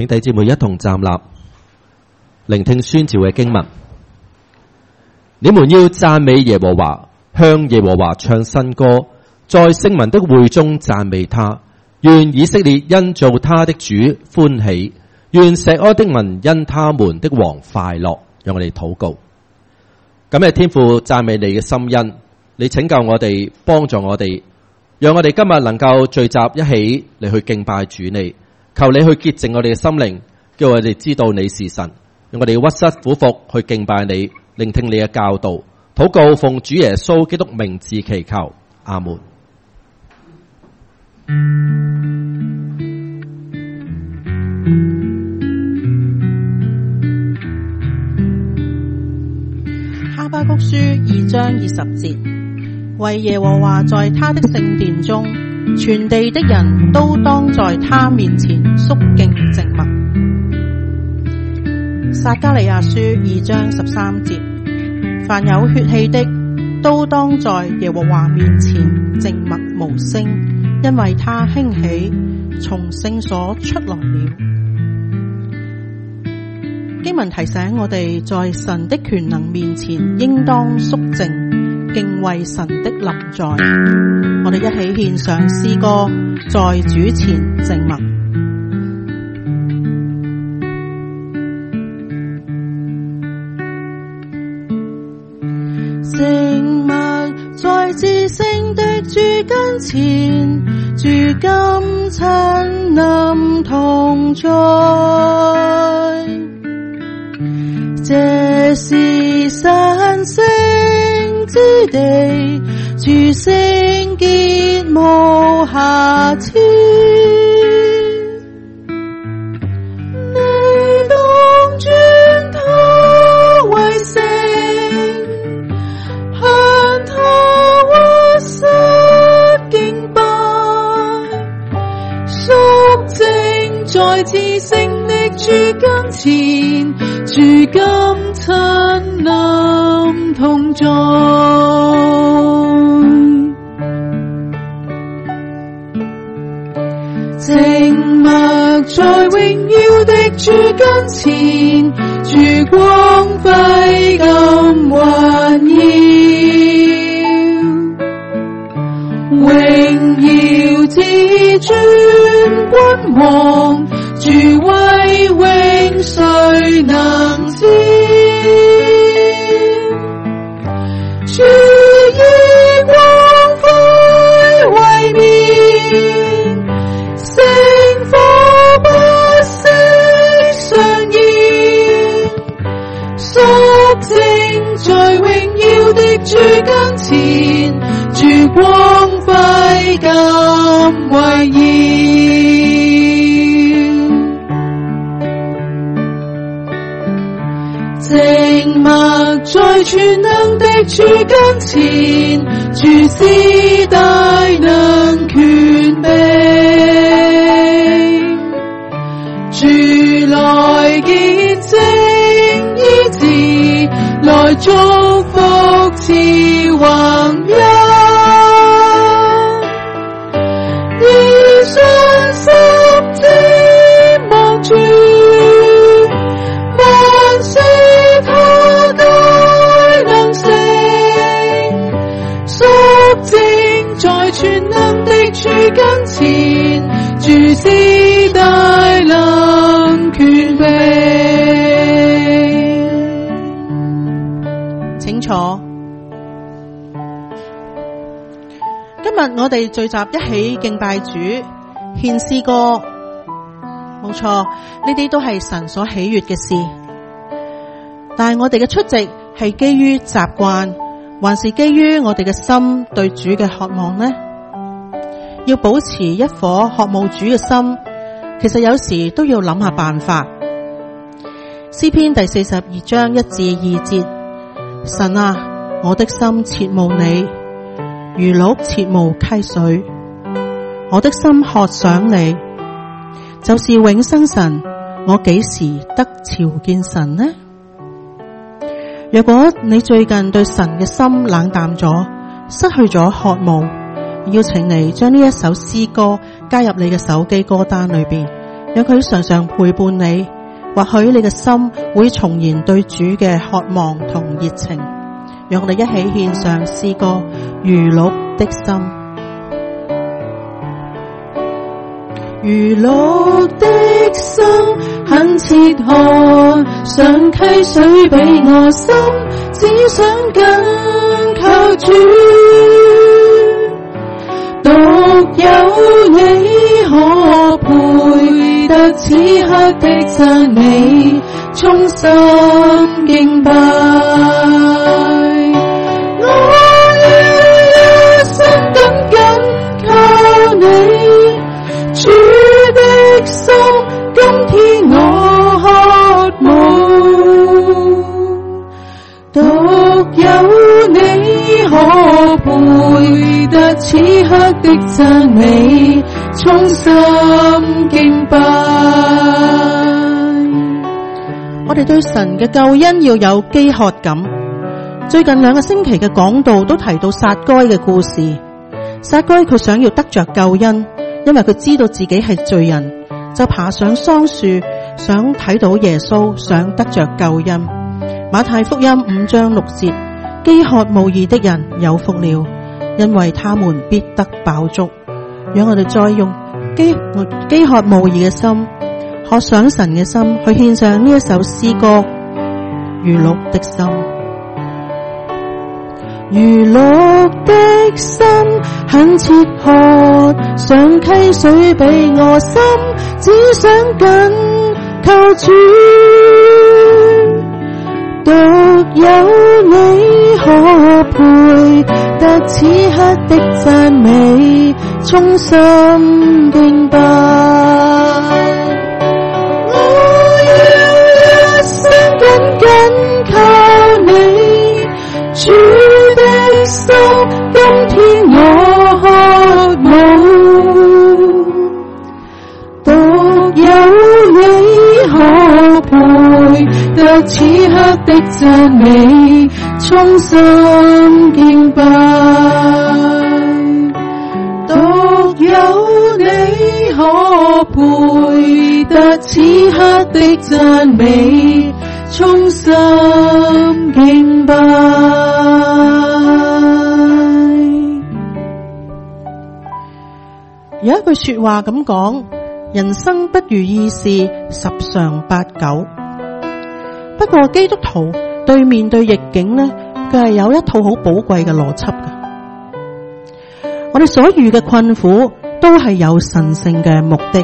弟兄姊妹一同站立，聆聽宣召嘅經文。你們要讚美耶和華，向耶和華唱新歌，在聖民的會中讚美他。願以色列因造他的主歡喜，願錫安的民因他們的王快樂。讓我哋禱告。感謝天父，讚美你嘅心恩，你拯救我哋，幫助我哋，讓我哋今日能夠聚集一起嚟去敬拜主你。求你去潔淨我哋嘅心靈，叫我哋知道你是神，讓我哋屈膝俯伏去敬拜你，聆聽你嘅教導。禱告奉主耶穌基督名字祈求，阿門。 哈巴谷書2章20節，為耶和華在他的聖殿中，全地的人都當在他面前肅敬靜默。撒迦利亞書2章13節，凡有血氣的都當在耶和華面前靜默無聲，因為他興起，從聖所出來了。經文提醒我哋，在神的權能面前應當肅靜，敬畏神的臨在。我哋一起獻上詩歌，在主前靜默。靜默在至聖的主跟前，主今親臨同在。這是神聖之地，主聖潔無瑕疵。你當尊他為聖，向他屈膝敬拜，肅靜在至聖的主跟前，主今親臨同在。靜默在榮耀的主跟前，主光輝咁環繞，榮耀至尊君王，主威榮誰能知？主以光輝為面，聖火不息上燃，肅靜在榮耀的主跟前，主光輝咁圍繞。靜默在全能的主跟前，主是大能權柄，主來潔淨醫治，來祝福賜宏恩，以信心瞻望主，萬事他皆能成，肅靜在全能的主跟前，主是大能權柄。請坐。今日我哋聚集一起敬拜主，獻詩歌，冇錯，呢啲都係神所喜悅嘅事。但係我哋嘅出席係基於習慣，還是基於我哋嘅心對主嘅渴望呢？要保持一顆渴慕主嘅心，其實有時都要諗下辦法。詩篇第42章1至2節，神啊，我的心切慕你，如鹿切慕溪水，我的心渴想你，就是永生神，我幾時得朝見神呢？若果你最近對神嘅心冷淡咗，失去咗渴慕，邀請你將呢一首詩歌加入你嘅手機歌單裏邊， 讓佢常常陪伴你，或許你嘅心會重燃對主嘅渴望同熱情。讓我哋一起獻上詩歌《如鹿的心》。 如鹿的心很切渴，想溪水比我深，只想緊靠主。獨有你可配得此刻的讚美，衷心敬拜。我要一生緊靠你，主的心，今天我渴慕。獨有你可配得此刻的讚美，衷心敬拜。 我哋對神嘅救恩要有飢渴感。最近2個星期嘅講道都提到撒該嘅故事。撒該佢想要得着救恩，因為佢知道自己係罪人，就爬上桑樹，想睇到耶穌，想得着救恩。馬太福音5章6節，飢渴慕義的人有福了，因為他們必得飽足。讓我哋再用飢渴慕義嘅心，渴想神嘅心，去獻上呢一首詩歌《如鹿的心》。 如鹿的心很切渴，想溪水比我深，只想緊靠主。獨有你可配得此刻的讚美，衷心敬拜。我要一生緊靠你，主的心，今天我渴慕。獨有你可配得此刻的讚美，衷心敬拜。獨有你可配得此刻的讚美，衷心敬拜。 有一句說話咁講，人生不如意事10常8九。不過基督徒對面對逆境呢，佢係有一套好寶貴嘅邏輯嘅。我哋所遇嘅困苦都係有神聖嘅目的。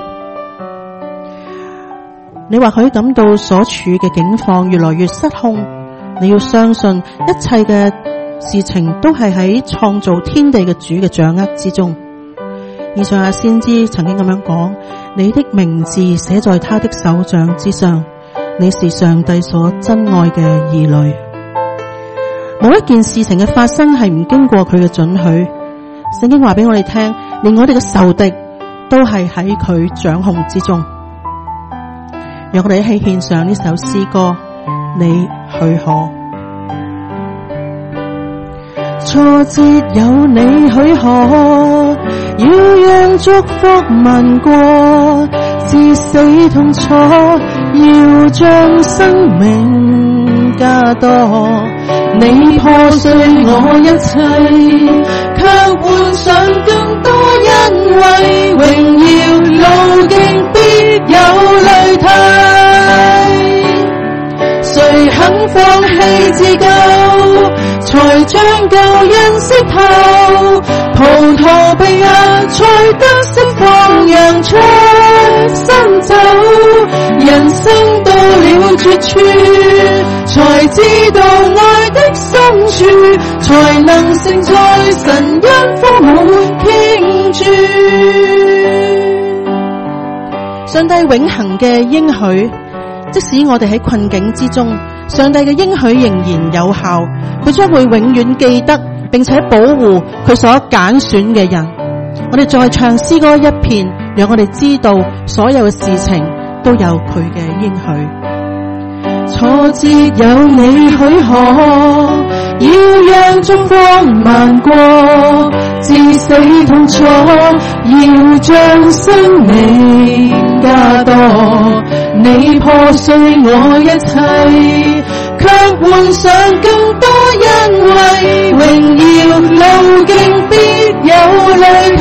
你或許感到所處嘅境況越來越失控，你要相信一切嘅事情都係喺創造天地嘅主嘅掌握之中。以賽亞先知曾經咁樣講：你的名字寫在他的手掌之上，你是上帝所珍愛嘅兒女。冇一件事情嘅發生係唔經過佢嘅准許。聖經話俾我哋聽，連我哋嘅仇敵都係喺佢掌控之中。讓我哋一起獻上呢首詩歌，你許可。 挫折有你許可，要讓祝福漫過，至死痛楚，要將生命加多。你破碎我一切，卻換上更多恩惠，榮耀路徑必有淚涕。誰肯放棄自救，才將救恩識透？葡萄被壓才得釋放，讓出新酒。人生到了絕處，才知道愛的深處，才能承載神恩豐滿傾注。 上帝永恆嘅應許，即使我哋喺困境之中，上帝嘅應許仍然有效，佢將會永遠記得並且保護佢所揀選嘅人。我哋再唱詩歌一遍，讓我哋知道所有嘅事情都有佢嘅應許。 挫折有你許可，要讓願祝福萬國，至死痛楚，要將生命加多。你破碎我一切，卻換上更多恩惠，榮耀路徑必有淚體。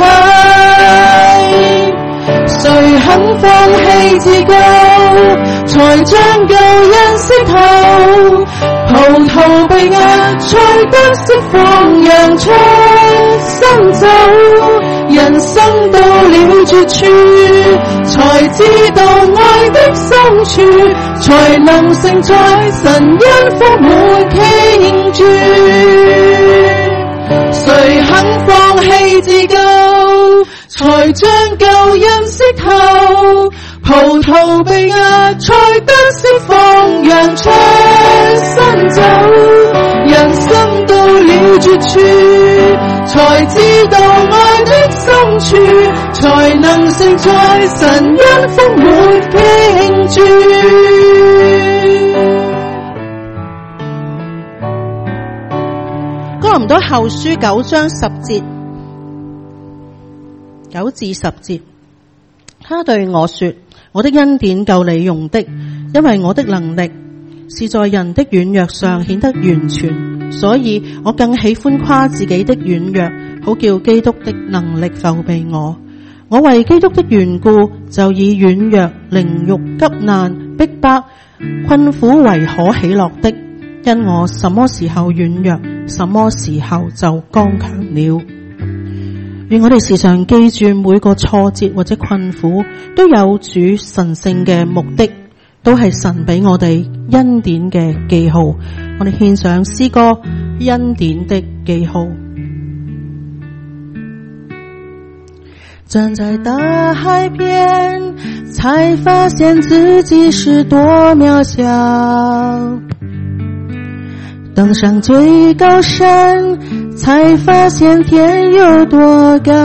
誰肯放棄自救，才將救恩識透？葡萄被壓，才得釋放，讓出新酒。人生到了絕處，才知道愛的深處，才能承載神恩福滿傾注。誰肯放棄自救，才將救恩識透？葡萄被壓，才得釋放，讓出新酒。人生到了絕處，才知道愛的深處，才能承載神恩福滿傾注。 哥林多後書9章10節9至10節，他對我說：我的恩典夠你用的，因為我的能力是在人的軟弱上顯得完全，所以我更喜歡誇自己的軟弱，好叫基督的能力覆庇我。我為基督的緣故，就以軟弱、凌辱、急難、逼迫、困苦為可喜樂的，因我什麼時候軟弱，什麼時候就剛強了。願我哋時常記住，每個挫折或者困苦都有主神聖嘅目的，都係神俾我哋恩典嘅記號。我哋獻上詩歌恩典的記號。 站在大海邊，才發現自己是多渺小，登上最高山，才發現天有多高。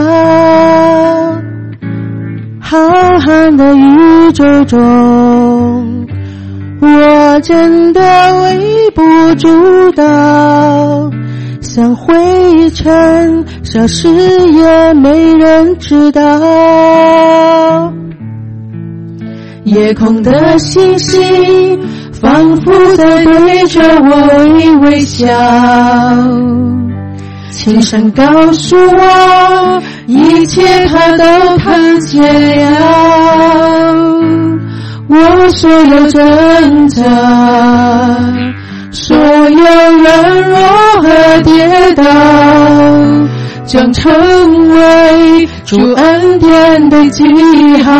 浩瀚的宇宙中，我真的微不足道，像灰塵消失也沒人知道。夜空的星星仿佛在對着我微笑，輕聲告訴我一切他都看見了。我所有掙扎，所有軟弱和跌倒，將成為主恩典的記號。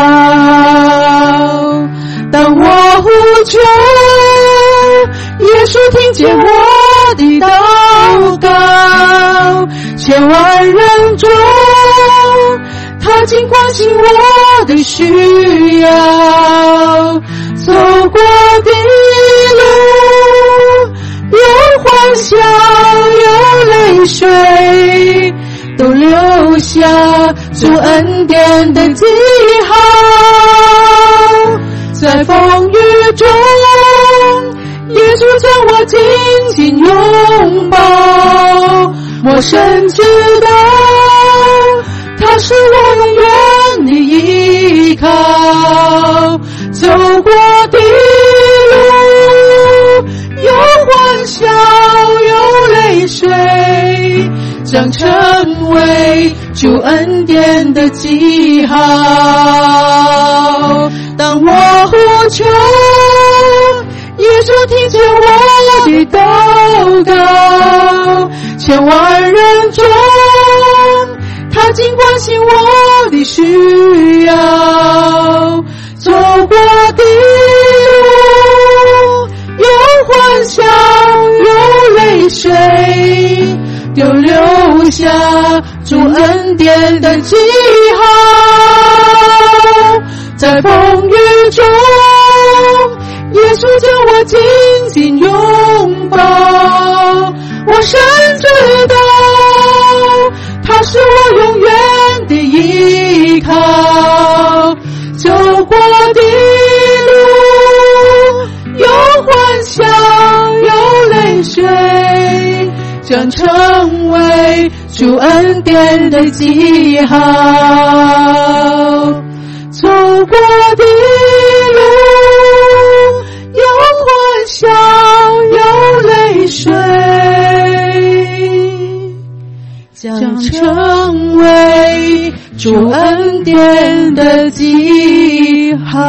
當我呼求，耶穌聽見我的禱告，千萬人中，他盡關心我的需要。走過的路，有歡笑，有淚水，都留下主恩典的記號。在風雨中，耶穌將我緊緊擁抱，我深知道他是我永遠的依靠。走過的路，有歡笑，有淚水，將成為主恩典的記號。當我呼求，耶穌聽見我的禱告，千萬人中，他盡關心我的需要。走過的路，有歡笑，有淚水，都留下主恩典的記號。在風雨中，耶穌將我緊緊擁抱，我深知道他是我永遠的依靠。走過的路，有歡笑，有淚水，將將成為主恩典的記號。走過的路有歡笑，有淚水，將成為主恩典的記號。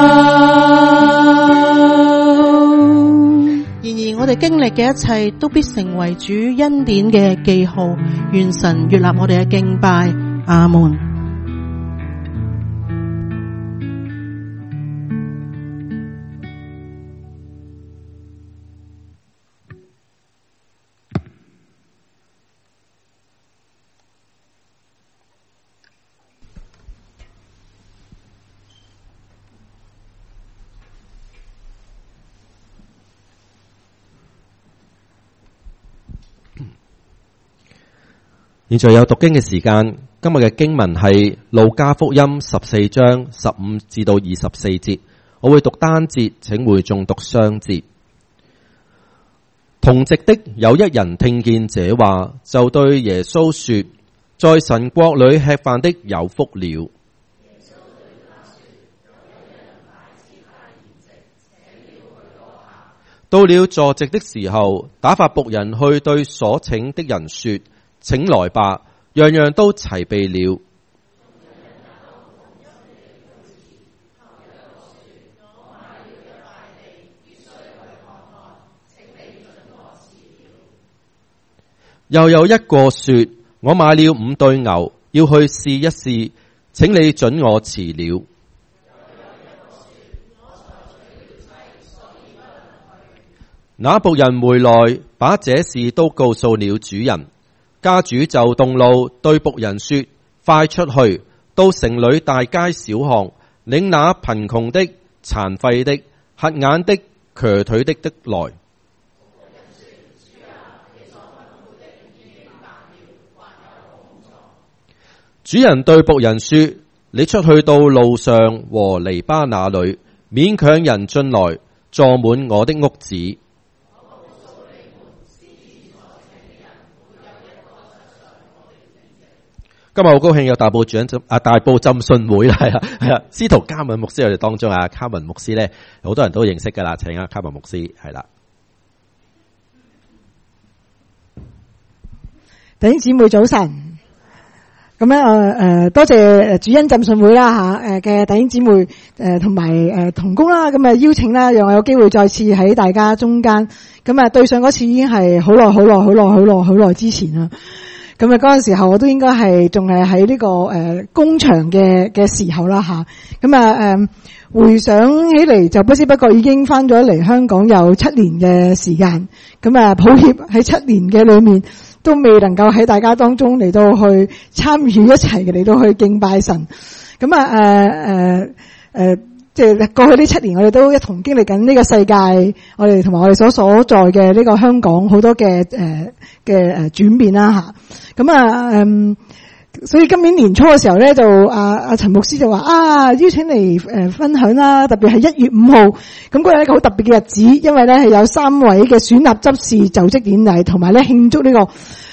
然而我哋經歷嘅一切都必成為主恩典嘅記號。願神悅納我哋嘅敬拜。阿門。 現在有讀經嘅時間，今日嘅經文係路加福音14章15至到24節，我會讀單節，請會眾讀雙節。同席的有一人聽見這話，就對耶穌說：在神國裏吃飯的有福了。到了坐席的時候，打發僕人去對所請的人說：請來吧，樣樣都齊備了。又有一個說：我買了5對牛，要去試一試，請你准我辭了。那僕人回來，把這事都告訴了主人。家主就動怒，對僕人說：快出去，到城裏大街小巷，領那貧窮的、殘廢的、瞎眼的、瘸腿的來。主人對僕人說：你出去到路上和籬笆那裏，勉強人進來，坐滿我的屋子。今日好高興有大埔浸信會啦，係啦，司徒卡文牧師我哋當中啊，卡文牧師咧好多人都認識噶啦，請啊卡文牧師係啦。 弟兄姊妹早晨，咁咧多謝主恩浸信會啦吓，嘅弟兄姊妹同埋同工啦，咁邀請啦，讓我有機會再次喺大家中間。咁對上嗰次已經係好耐之前啦。咁嗰陣時候我都應該係仲係喺呢個工場嘅時候啦吓，咁回想起嚟就不知不覺已經翻咗嚟香港有7年嘅時間，咁抱歉喺7年嘅裏面都未能夠喺大家當中嚟到去參與一齊嘅嚟到去敬拜神，咁即係過去呢7年，我哋都一同經歷緊呢個世界，我哋同埋我哋所在嘅呢個香港好多嘅轉變啦吓，咁所以今年年初嘅時候咧，就陳牧師就話邀請嚟分享啦，特別係1月5號，咁嗰日一個好特別嘅日子，因為咧係有3位嘅選立執事就職典禮，同埋咧慶祝呢個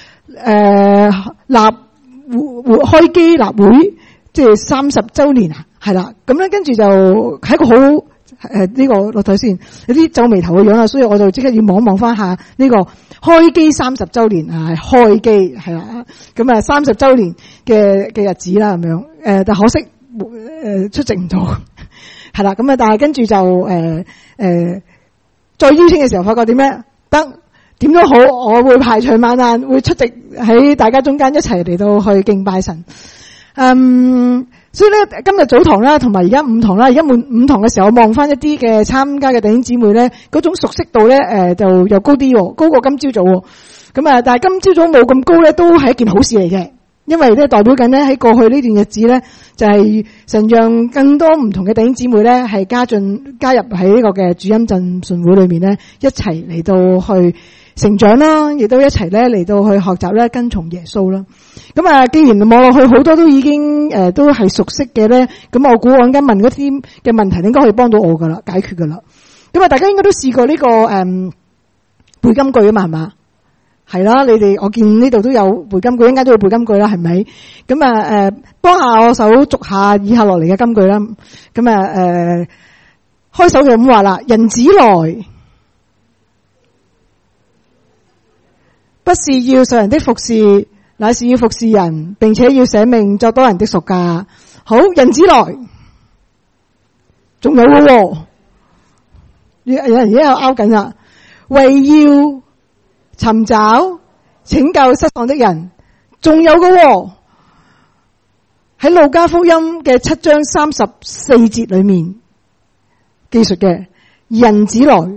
開基立會即係30週年啊。係啦，咁咧跟住就係一個好呢個落台先，有啲皺眉頭嘅樣啦，所以我就即刻要望翻下呢個開基30週年啊，開基係啦，咁30週年嘅日子啦咁樣，但可惜出席唔到，係啦，咁但係跟住就再邀請嘅時候，發覺點咧？點都好，我會排除萬難會出席喺大家中間一齊嚟到去敬拜神，所以咧，今日早堂啦，同埋而家午堂啦，而家午堂嘅時候，望翻一啲嘅參加嘅弟兄姊妹咧，嗰種熟悉度咧，就又高啲，高過今朝早。咁但係今朝早冇咁高咧，都係一件好事嚟嘅，因為咧代表緊咧喺過去呢段日子咧，就係神讓更多唔同嘅弟兄姊妹咧，係加入喺呢個嘅主恩浸信會裏面咧，一齊嚟到去成長啦，亦都一齊咧嚟到去學習咧跟從耶穌啦。咁既然望落去好多都已經都係熟悉嘅咧，咁我估我而家問嗰啲嘅問題應該可以幫到我噶啦，解決噶啦。咁大家應該都試過呢個背金句啊嘛，係嘛？ 係啦，你哋我見呢度都有背金句，應該都要背金句啦，係咪？咁幫下我手讀下以下落嚟嘅金句啦。咁開首就咁話啦，人子來，不是要受人的服侍，乃是要服侍人，並且要捨命作多人的贖價。好，人子來，仲有嘅喎，有人而家又拗緊啦，為要尋找拯救失喪的人，仲有嘅喎，喺路加福音嘅7章34節裏面記述嘅人子來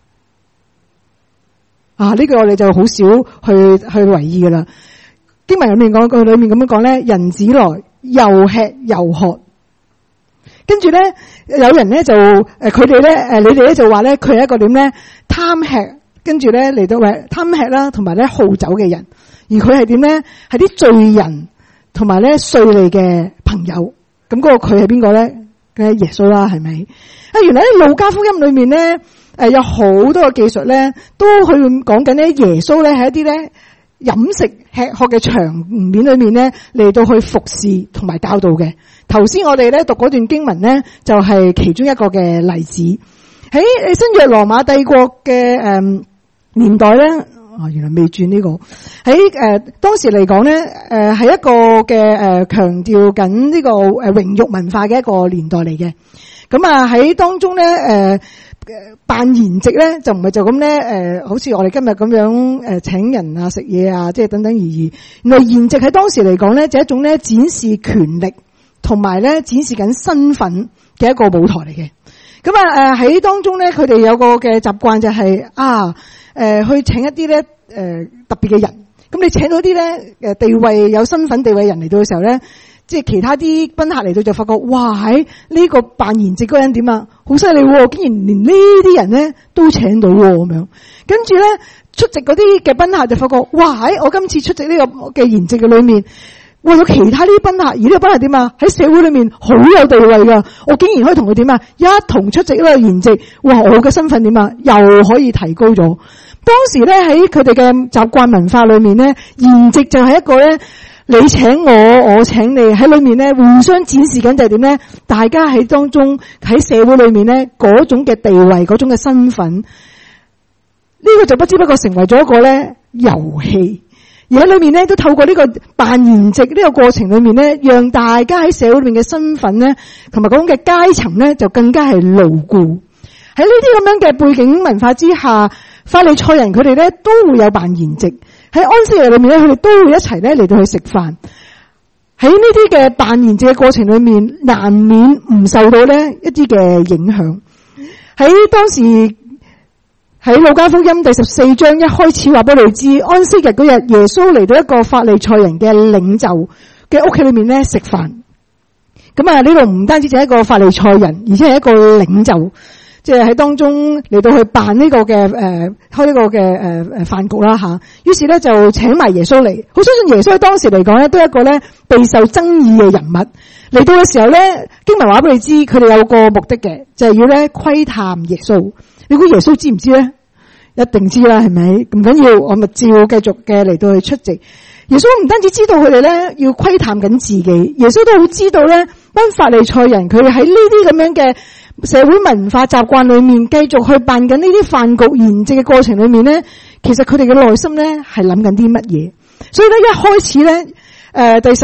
啊，呢句我哋就好少去留意噶啦。經文裏面講句裏面咁樣講咧，人子來又吃又喝，跟住咧有人咧就佢哋咧你哋咧就話咧佢係一個點咧貪吃，跟住咧嚟到貪吃啦，同埋咧好酒嘅人，而佢係點咧係啲罪人同埋咧稅吏嘅朋友。咁嗰個佢係邊個咧？梗係耶穌啦，係咪？原來喺路加福音裏面咧有好多嘅記述咧，都去講緊咧耶穌咧喺一啲咧飲食吃喝嘅場面裏面咧嚟到去服侍同埋教導嘅。頭先我哋咧讀嗰段經文咧就係其中一個嘅例子。喺新約羅馬帝國嘅年代咧，原來未轉呢個。喺當時嚟講咧，係一個嘅強調緊呢個榮辱文化嘅一個年代嚟嘅。咁喺當中咧辦筵席咧就唔係就咁咧好似我哋今日咁樣請人啊食嘢啊，即係等等而已。原來筵席喺當時嚟講咧就係一種咧展示權力同埋咧展示緊身份嘅一個舞台嚟嘅。咁喺當中咧佢哋有個嘅習慣就係去請一啲咧特別嘅人。咁你請到啲咧地位有身份地位人嚟到嘅時候咧，即係其他啲賓客嚟到就發覺，哇！喺呢個辦筵席嗰個人點啊，好犀利喎！竟然連呢啲人咧都請到喎咁樣。跟住咧出席嗰啲嘅賓客就發覺，哇！喺我今次出席呢個嘅筵席嘅裏面，哇！有其他啲賓客，而呢個賓客點啊？喺社會裏面好有地位噶，我竟然可以同佢點啊？一同出席呢個宴席，哇！我嘅身份點啊？又可以提高咗。當時咧喺佢哋嘅習慣文化裏面咧，宴席就係一個咧，你請我，我請你，喺裏面咧互相展示緊就係點咧？大家喺當中喺社會裏面咧嗰種嘅地位，嗰種嘅身份，呢個就不知不覺成為咗一個咧遊戲。而喺裏面咧，都透過呢個辦筵席呢個過程裏面咧，讓大家喺社會裏面嘅身份咧，同埋嗰種嘅階層咧，就更加係牢固。喺呢啲咁樣嘅背景文化之下，法利賽人佢哋咧都會有辦筵席。喺安息日裏面咧，佢哋都會一齊咧嚟到去食飯。喺呢啲嘅辦筵席嘅過程裏面，難免唔受到咧一啲嘅影響。喺當時。喺路加福音第14章一開始話俾你知，安息日嗰日耶穌嚟到一個法利賽人嘅領袖嘅屋企裏面咧食飯。咁呢度唔單止就係一個法利賽人，而且係一個領袖，即係喺當中嚟到去辦呢個嘅開呢個嘅飯局啦吓。於是咧就請埋耶穌嚟，好相信耶穌喺當時嚟講咧都係一個咧備受爭議嘅人物。嚟到嘅時候咧，經文話俾你知，佢哋有個目的嘅，就係要咧窺探耶穌。你估耶穌知唔知咧？一定知啦，係咪？唔緊要，我咪照繼續嘅嚟到去出席。耶穌唔單止知道佢哋咧要窺探緊自己，耶穌都好知道咧班法利賽人佢哋喺呢啲咁樣嘅社會文化習慣裏面，繼續去辦緊呢啲飯局筵席嘅過程裏面咧，其實佢哋嘅內心咧係諗緊啲乜嘢？所以咧一開始咧，第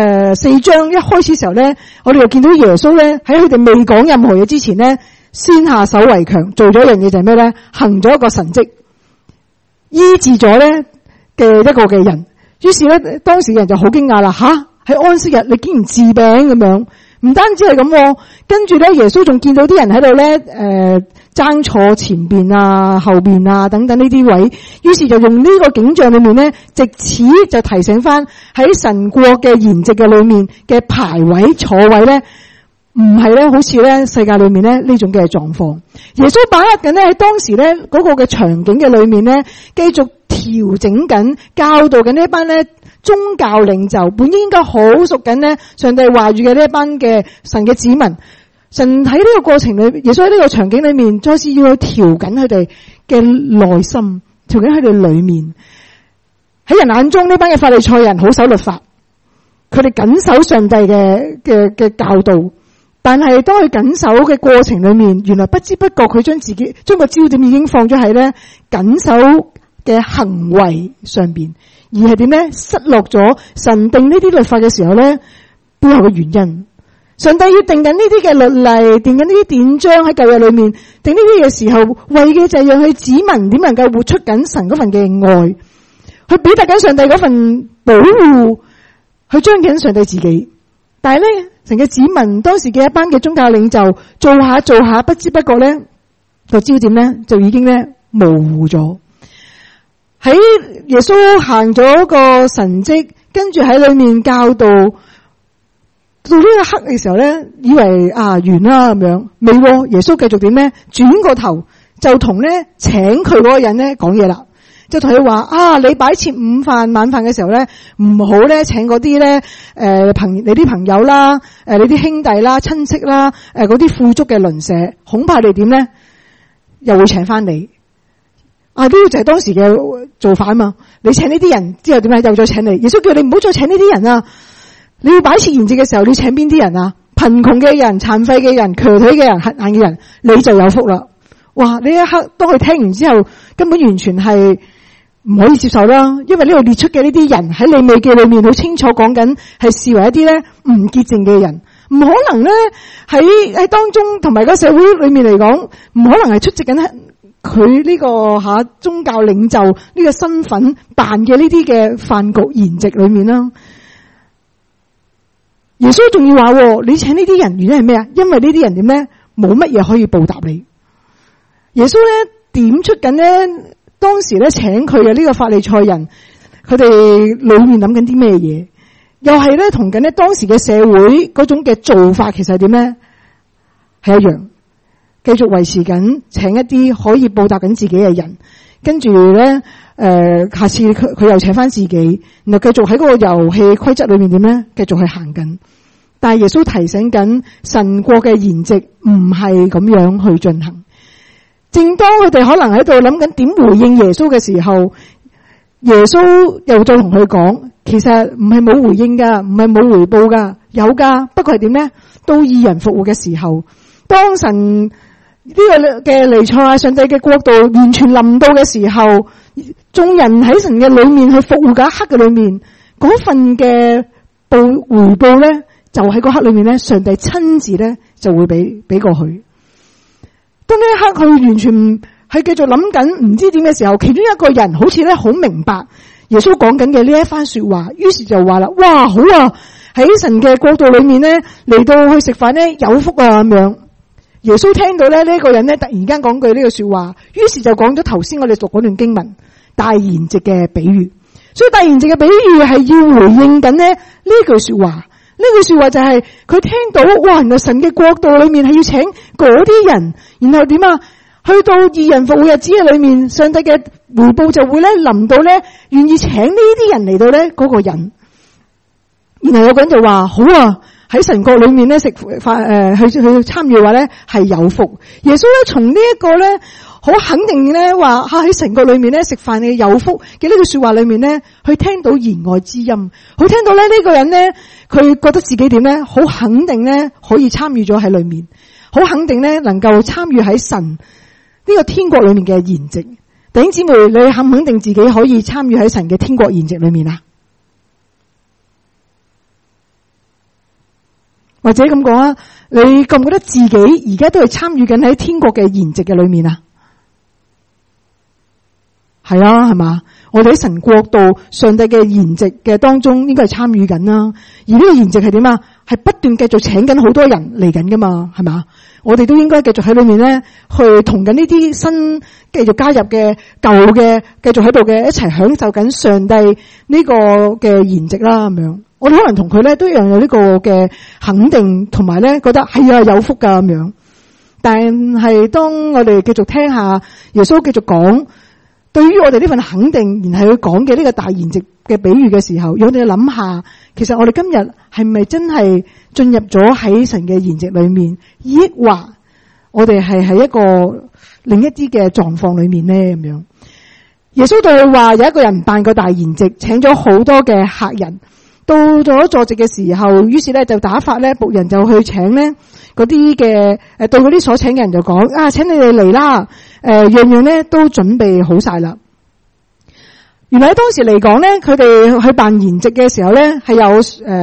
14章一開始時候咧，我哋又見到耶穌咧喺佢哋未講任何嘢之前咧。先下手為強，做咗一樣嘢就係咩咧？行咗一個神蹟，醫治咗咧嘅一個嘅人。於是咧，當時嘅人就好驚訝啦，喺安息日你竟然治病咁樣，唔單止係咁，跟住咧耶穌仲見到啲人喺度咧爭坐前邊啊、後邊啊等等呢啲位，於是就用呢個景象裏面咧，藉此就提醒翻喺神國嘅筵席嘅裏面嘅排位坐位咧。唔係咧，好似咧世界裏面咧呢種嘅狀況。耶穌把握緊咧喺當時咧嗰個嘅場景嘅裏面咧，繼續調整緊、教導緊呢一班咧宗教領袖，本應該好熟緊咧上帝話語嘅呢一班嘅神嘅子民。神喺呢個過程裏，耶穌喺呢個場景裏面，再次要去調緊佢哋嘅內心，調緊佢哋裏面。 喺人眼中呢班嘅法利賽人好守律法，佢哋謹守上帝嘅教導，但係當佢謹守嘅過程裏面，原來不知不覺佢將個焦點已經放咗喺咧謹守嘅行為上邊，而係點咧失落咗神定呢啲律法嘅時候咧背後嘅原因。上帝要定緊呢啲嘅律例，定緊呢啲典章喺舊約裏面定呢啲嘅時候，為嘅就係讓佢子民點能夠活出緊神嗰份嘅愛，去表達緊上帝嗰份保護，去彰顯上帝自己。但係咧，成個子民當時嘅一班嘅宗教領袖做下，不知不覺咧個焦點咧就已經咧模糊咗。喺耶穌行咗個神蹟，跟住喺裏面教導。到呢個刻嘅時候咧，以為完啦咁樣，未喎。耶穌繼續點咧？轉個頭就同咧請佢嗰個人咧講嘢啦，就同佢話你擺設午飯晚飯嘅時候咧，唔好咧請嗰啲咧你啲朋友啦，你啲兄弟啦、親戚啦，嗰啲富足嘅鄰舍，恐怕你點咧又會請翻你。呢個就係當時嘅做法啊嘛。你請呢啲人之後點解又再請你？耶穌叫你唔好再請呢啲人啊！你要擺設筵席嘅時候，你要請邊啲人啊？貧窮嘅人、殘廢嘅人、瘸腿嘅人、瞎眼嘅人，你就有福啦！哇！呢一刻當佢聽完之後，根本完全係唔可以接受啦，因為呢度列出嘅呢啲人喺利未記裏面好清楚講緊，係視為一啲咧唔潔淨嘅人，唔可能咧喺當中同埋個社會裏面嚟講，唔可能係出席緊佢呢個宗教領袖呢個身份辦嘅呢啲嘅飯局筵席裏面啦。耶穌仲要話，你請呢啲人原因係咩啊？因為呢啲人點咧，冇乜嘢可以報答你。耶穌咧點出緊咧，當時咧請佢嘅呢個法利賽人，佢哋裏面諗緊啲咩嘢？又係咧同緊咧當時嘅社會嗰種嘅做法，其實係點咧？係一樣，繼續維持緊請一啲可以報答緊自己嘅人，跟住咧。下次佢又請翻自己，然後繼續喺嗰個遊戲規則裏面點咧？繼續去行緊。但係耶穌提醒緊神國嘅筵席唔係咁樣去進行。正當佢哋可能喺度諗緊點回應耶穌嘅時候，耶穌又再同佢講，其實唔係冇回應噶，唔係冇回報噶，有噶。不過係點咧？到義人復活嘅時候，當神呢個嘅彌賽亞上帝嘅國度完全臨到嘅時候，眾人喺神嘅裏面去復活嗰一刻嘅裏面，嗰份嘅回報咧，就喺嗰刻裏面咧，上帝親自咧就會俾過佢。當呢一刻佢完全係繼續諗緊唔知點嘅時候，其中一個人好似咧好明白耶穌講緊嘅呢一番說話，於是就話啦：哇，好啊！喺神嘅國度裏面咧，嚟到去食飯咧有福啊咁樣。耶穌聽到咧呢個人咧突然間講句呢個說話，於是就講咗頭先我哋讀嗰段經文大筵席嘅比喻。所以大筵席嘅比喻係要回應緊呢句說話。呢句說話就係佢聽到，哇！原來神嘅國度裏面係要請嗰啲人，然後點啊？去到義人復活日子嘅裏面，上帝嘅回報就會咧臨到咧願意請呢啲人嚟到咧嗰個人。然後有個人就話：好啊！喺神國裏面咧食飯去參與嘅話咧係有福。耶穌咧從呢一個咧好肯定咧話喺神國裏面咧食飯嘅有福嘅呢句說話裏面咧，去聽到言外之音，好聽到咧呢個人咧佢覺得自己點咧好肯定咧可以參與咗喺裏面，好肯定咧能夠參與喺神呢個天國裏面嘅筵席。弟兄姊妹，你肯唔肯定自己可以參與喺神嘅天國筵席裏面啊？或者咁講啊，你覺唔覺得自己而家都係參與緊喺天國嘅筵席嘅裏面啊？係啊，係嘛？我哋喺神國度上帝嘅筵席嘅當中應該係參與緊啦。而呢個宴席係點啊？係不斷繼續請緊好多人嚟緊噶嘛，係嘛？我哋都應該繼續喺裏面咧，去同緊呢啲新繼續加入嘅舊嘅繼續喺度嘅一齊享受緊上帝呢個嘅筵席啦，咁樣。我哋可能同佢咧都一樣有呢個嘅肯定，同埋咧覺得係啊有福噶咁樣。但係當我哋繼續聽下耶穌繼續講，對於我哋呢份肯定，然後佢講嘅呢個大筵席嘅比喻嘅時候，讓我哋諗下，其實我哋今日係咪真係進入咗喺神嘅筵席裏面，抑或我哋係喺一個另一啲嘅狀況裏面咧咁樣？ 耶穌對佢話，有一個人辦個大筵席，請咗好多嘅客人。到咗坐席嘅時候，於是咧就打發咧僕人就去請咧嗰啲嘅對嗰啲所請嘅人就講啊，請你哋嚟啦，樣樣咧都準備好晒啦。原來喺當時嚟講咧，佢哋去辦筵席嘅時候咧係有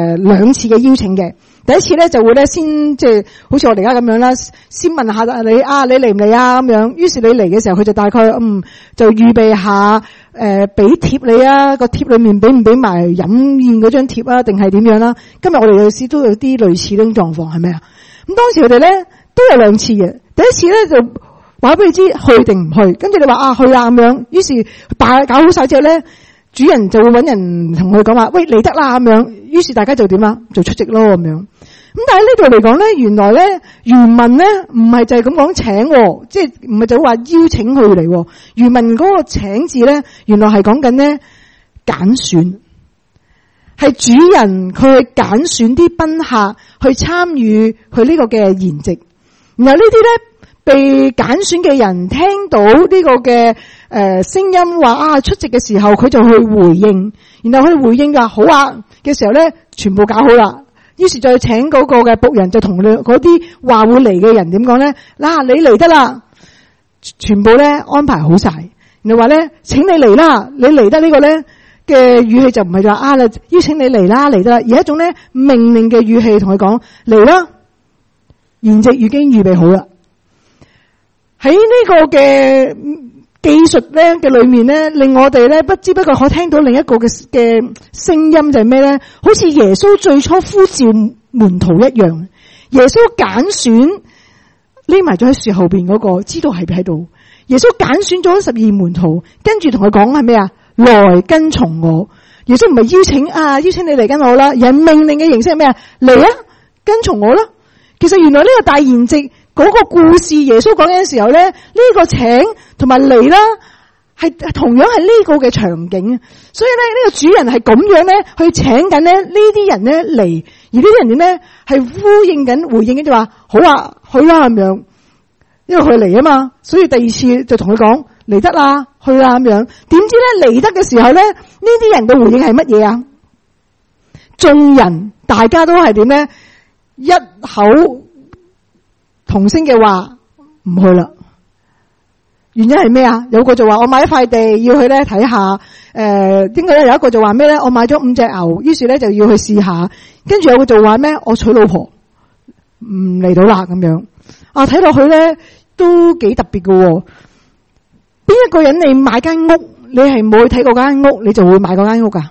2次嘅邀請嘅。第一次咧就會咧先即係好似我哋而家咁樣啦，先問下你啊，你嚟唔嚟啊咁樣。於是你嚟嘅時候，佢就大概就預備下俾貼你啊，個貼裏面俾唔俾埋飲宴嗰張貼啊，定係點樣啦？今日我哋有時都有啲類似呢種狀況，係咪啊？咁當時佢哋咧都有2次嘅。第一次咧就話俾你知去定唔去，跟住你話啊去啊咁樣。於是搞好晒之後咧，主人就會搵人同佢講話，喂嚟得啦咁樣。於是大家就點啊？就出席咯咁樣。咁但係呢度嚟講咧，原來咧原文咧唔係就係咁講請，即係唔係就話邀請佢嚟。原文嗰個請字咧，原來係講緊咧揀選，係主人佢去揀選啲賓客去參與佢呢個嘅筵席。然後呢啲咧被揀選嘅人聽到呢個嘅聲音話啊出席嘅時候，佢就去回應，然後去回應話好啊嘅時候咧，全部搞好啦。於是再請嗰個嘅僕人就同嗰啲話會嚟嘅人點講咧？嗱，你嚟得啦，全部咧安排好晒。然後話咧，請你嚟啦，你嚟得呢個咧嘅語氣就唔係話啊啦，邀請你嚟啦，嚟得啦，而係一種咧命令嘅語氣同佢講嚟啦，筵席已經預備好啦。喺呢個嘅技術咧嘅裏面咧，令我哋咧不知不覺可聽到另一個嘅聲音就係咩咧？好似耶穌最初呼召門徒一樣，耶穌揀選匿埋咗喺樹後邊嗰個，知道係喺度。耶穌揀選咗12門徒，跟住同佢講係咩啊？來跟從我。耶穌唔係邀請你嚟跟我啦，而係命令嘅形式係咩啊？嚟啊，跟從我啦。其實原來呢個大筵席嗰個故事，耶穌講嘅時候咧，呢個請同埋嚟啦，係同樣係呢個嘅場景。所以咧，呢個主人係咁樣咧去請緊咧呢啲人咧嚟，而呢啲人咧係呼應緊、回應緊就話好啊，去啦咁樣，因為佢嚟啊嘛。所以第2次就同佢講嚟得啦，去啦咁樣。點知咧嚟得嘅時候咧，呢啲人嘅回應係乜嘢啊？眾人大家都係點咧？一口同聲嘅話唔去啦。原因係咩啊？有個就話我買一塊地要去咧睇下，應該咧有一個就話咩咧？我買咗5隻牛，於是咧就要去試下。跟住有個就話咩？我娶老婆唔嚟到啦咁樣。啊，睇落去咧都幾特別㗎。邊一個人你買間屋，你係冇去睇過間屋，你就會買嗰間屋噶？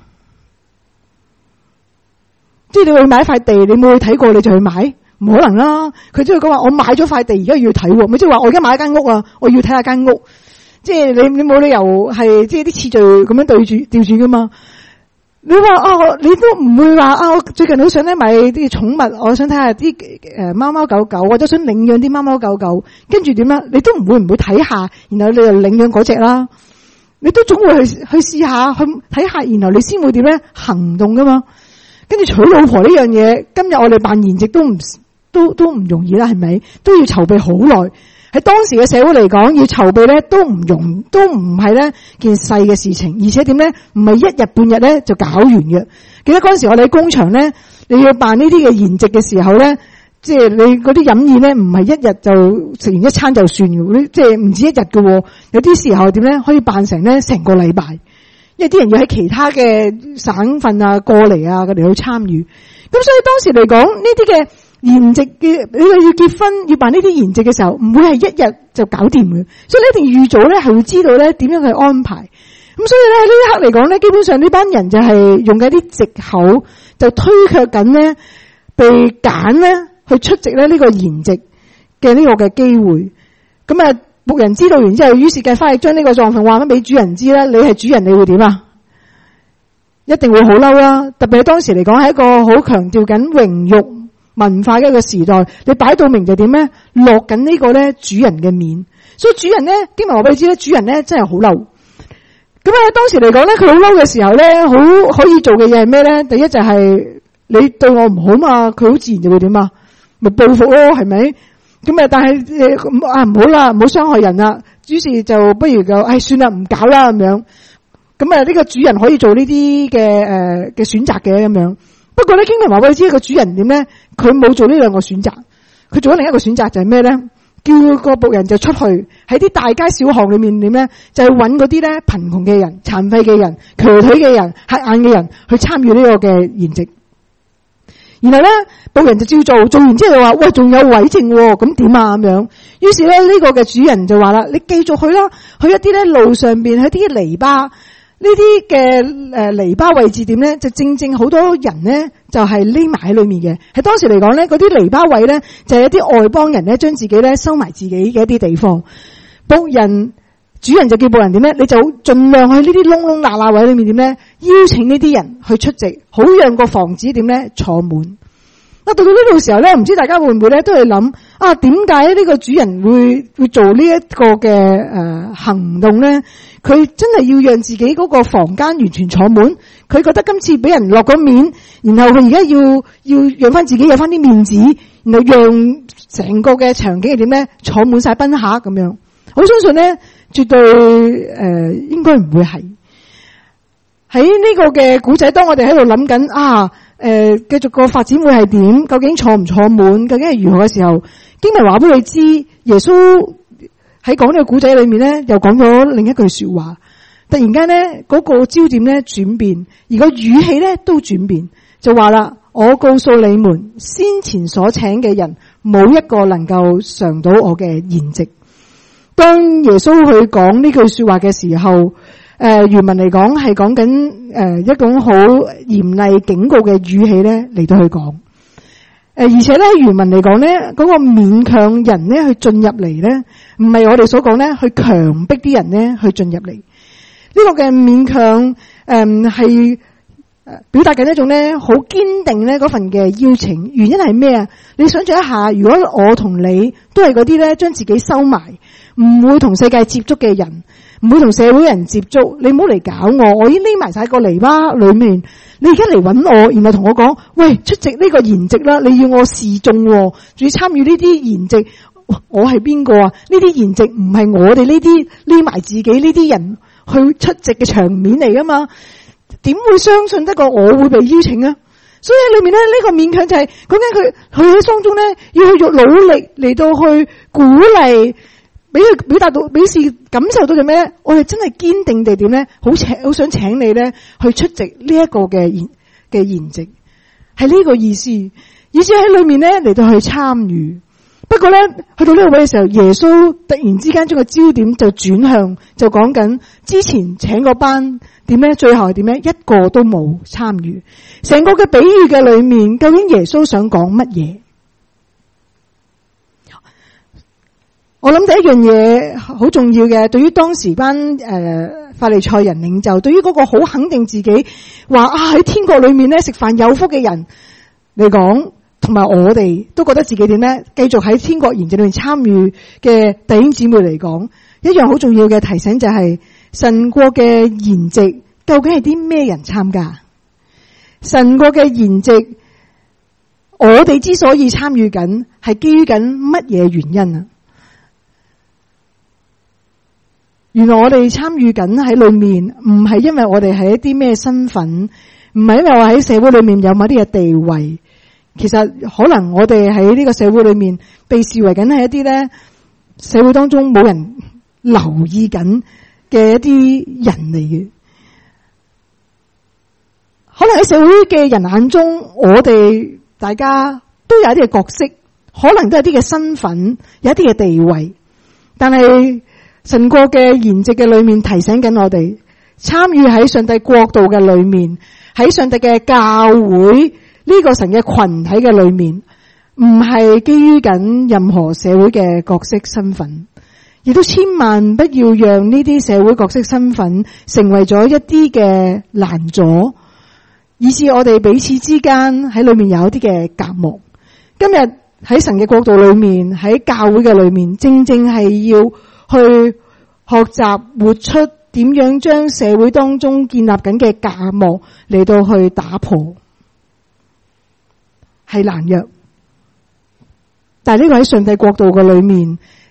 即係你會買一塊地，你冇去睇過你就去買？唔可能啦！佢即係講話我買咗塊地，而家要睇，咪即係話我而家買一間屋啊，我要睇下間屋。即係你冇理由係即係啲次序咁樣調轉噶嘛？你話你都唔會話我最近好想咧買啲寵物，我想睇下啲貓貓狗狗，或者想領養啲貓貓狗狗，跟住點樣？你都唔會睇下，然後你就領養嗰隻啦。你都總會去試下，去睇下，然後你先會點咧行動噶嘛？跟住娶老婆呢樣嘢，今日我哋辦筵席都唔容易啦，係咪？都要籌備好耐。喺當時嘅社會嚟講，要籌備咧都唔係咧件細嘅事情，而且點咧唔係一日半日咧就搞完嘅。記得嗰陣時我哋喺工場咧，你要辦呢啲嘅筵席嘅時候咧，即係你嗰啲飲宴咧唔係一日就食完一餐就算嘅，即係唔止一日嘅。有啲時候點咧可以辦成咧成個禮拜，因為啲人要喺其他嘅省份啊過嚟啊，佢哋去參與。咁所以當時嚟講呢啲嘅筵席嘅，你要結婚要辦呢啲筵席嘅時候，唔會係一日就搞掂嘅，所以你一定要預早咧，係會知道咧點樣去安排。咁所以咧呢一刻嚟講咧，基本上呢班人就係用緊啲藉口，就推卻緊咧被揀咧去出席咧呢個筵席嘅呢個嘅機會。咁啊，僕人知道完之後，於是計翻去將呢個狀況話翻俾主人知啦。你係主人，你會點啊？一定會好嬲啦！特別係當時嚟講，係一個好強調緊榮辱文化嘅一個時代，你擺到明就點咧？落緊呢個咧主人嘅面，所以主人咧，經文話俾你知咧，主人咧真係好嬲。咁喺當時嚟講咧，佢好嬲嘅時候咧，好可以做嘅嘢係咩咧？第一就係你對我唔好嘛，佢好自然就會點啊？咪報復咯，係咪？咁啊，但係唔好啦，唔好傷害人啦。 於是就不如算啦，唔搞啦咁樣。咁呢個主人可以做呢啲嘅選擇嘅咁樣。不過咧，經文話俾佢知，個主人點咧？佢冇做呢兩個選擇，佢做咗另一個選擇就係咩咧？叫個僕人就出去喺啲大街小巷裏面點咧？就去揾嗰啲咧貧窮嘅人、殘廢嘅人、瘸腿嘅人、瞎眼嘅人去參與呢個嘅筵席。然後咧，僕人就照做，做完之後就話：喂，仲有位剩喎，咁點啊？咁樣。於是咧，呢個嘅主人就話啦：你繼續去啦，去一啲咧路上邊，去啲籬笆。呢啲嘅籬笆位置點咧，就正正好多人咧，就係匿埋喺裏面嘅。喺當時嚟講咧，嗰啲籬笆位咧，就係一啲外邦人咧，將自己咧收埋自己嘅一啲地方。主人就叫僕人點咧，你就盡量去呢啲窿窿罅罅位裏面點咧，邀請呢啲人去出席，好讓個房子點咧坐滿。到呢度嘅時候咧，唔知大家會唔會咧都係諗啊？點解呢個主人會做呢一個嘅行動咧？佢真係要讓自己嗰個房間完全坐滿，佢覺得今次俾人落咗面，然後佢而家要讓翻自己有翻啲面子，然後讓成個嘅場景係點咧坐滿晒賓客咁樣。我相信咧，絕對應該唔會係喺呢個嘅古仔。當我哋喺度諗緊繼續個發展會係點？究竟坐唔坐滿？究竟係如何嘅時候？經文話俾佢知，耶穌喺講呢個古仔裏面咧，又講咗另一句說話。突然間咧，嗰個焦點咧轉變，而個語氣咧都轉變，就話啦：我告訴你們，先前所請嘅人，冇一個能夠嘗到我嘅筵席。當耶穌去講呢句說話嘅時候，原文嚟講係講緊一種好嚴厲警告嘅語氣咧嚟到去講。而且咧原文嚟講咧，嗰個勉強人咧去進入嚟咧，唔係我哋所講咧去強迫啲人咧去進入嚟。呢個嘅勉強係表達緊一種咧好堅定咧嗰份嘅邀請。原因係咩啊？你想象一下，如果我同你都係嗰啲咧將自己收埋，唔會同世界接觸嘅人，唔會同社會人接觸，你唔好嚟搞我，我已經匿埋晒個籬笆裏面。你而家嚟揾我，然後同我講：喂，出席呢個筵席啦！你要我示眾，仲要參與呢啲筵席，我係邊個啊？呢啲筵席唔係我哋呢啲匿埋自己呢啲人去出席嘅場面嚟噶嘛？點會相信得過我會被邀請啊？所以喺裏面咧，呢個勉強就係講緊佢喺當中咧，要去用努力嚟到去鼓勵。俾佢表達到，俾事感受到嘅咩咧？我哋真係堅定地點咧，好想請你咧去出席呢一個嘅筵席，係呢個意思。意思喺裏面咧嚟到去參與。不過咧，去到呢個位嘅時候，耶穌突然之間將個焦點就轉向，就講緊之前請個班點咧，最後係點咧，一個都冇參與。成個嘅比喻嘅裏面，究竟耶穌想講乜嘢？我諗第一樣嘢好重要嘅，對於當時班法利賽人領袖，對於嗰個好肯定自己話喺天國裏面咧食飯有福嘅人嚟講，同埋我哋都覺得自己點咧，繼續喺天國筵席裏面參與嘅弟兄姊妹嚟講，一樣好重要嘅提醒就係神國嘅筵席究竟係啲咩人參加？神國嘅筵席，我哋之所以參與緊，係基於緊乜嘢原因啊？原來我哋參與緊喺裏面，唔係因為我哋係一啲咩身份，唔係因為我喺社會裏面有某啲嘅地位。其實可能我哋喺呢個社會裏面被視為緊係一啲咧社會當中冇人留意緊嘅一啲人嚟嘅。可能喺社會嘅人眼中，我哋大家都有一啲嘅角色，可能都有啲嘅身份，有一啲嘅地位，但係神國嘅筵席嘅裏面提醒緊我哋，參與喺上帝國度嘅裏面，喺上帝嘅教會呢個神嘅群體嘅裏面，唔係基於緊任何社會嘅角色身份，亦都千萬不要讓呢啲社會角色身份成為咗一啲嘅攔阻，以致我哋彼此之間喺裏面有一啲嘅隔膜。今日喺神嘅國度裏面，喺教會嘅裏面，正正係要去學習活出點樣將社會當中建立緊嘅隔膜嚟到去打破，係難約。但係呢個喺上帝國度嘅裏面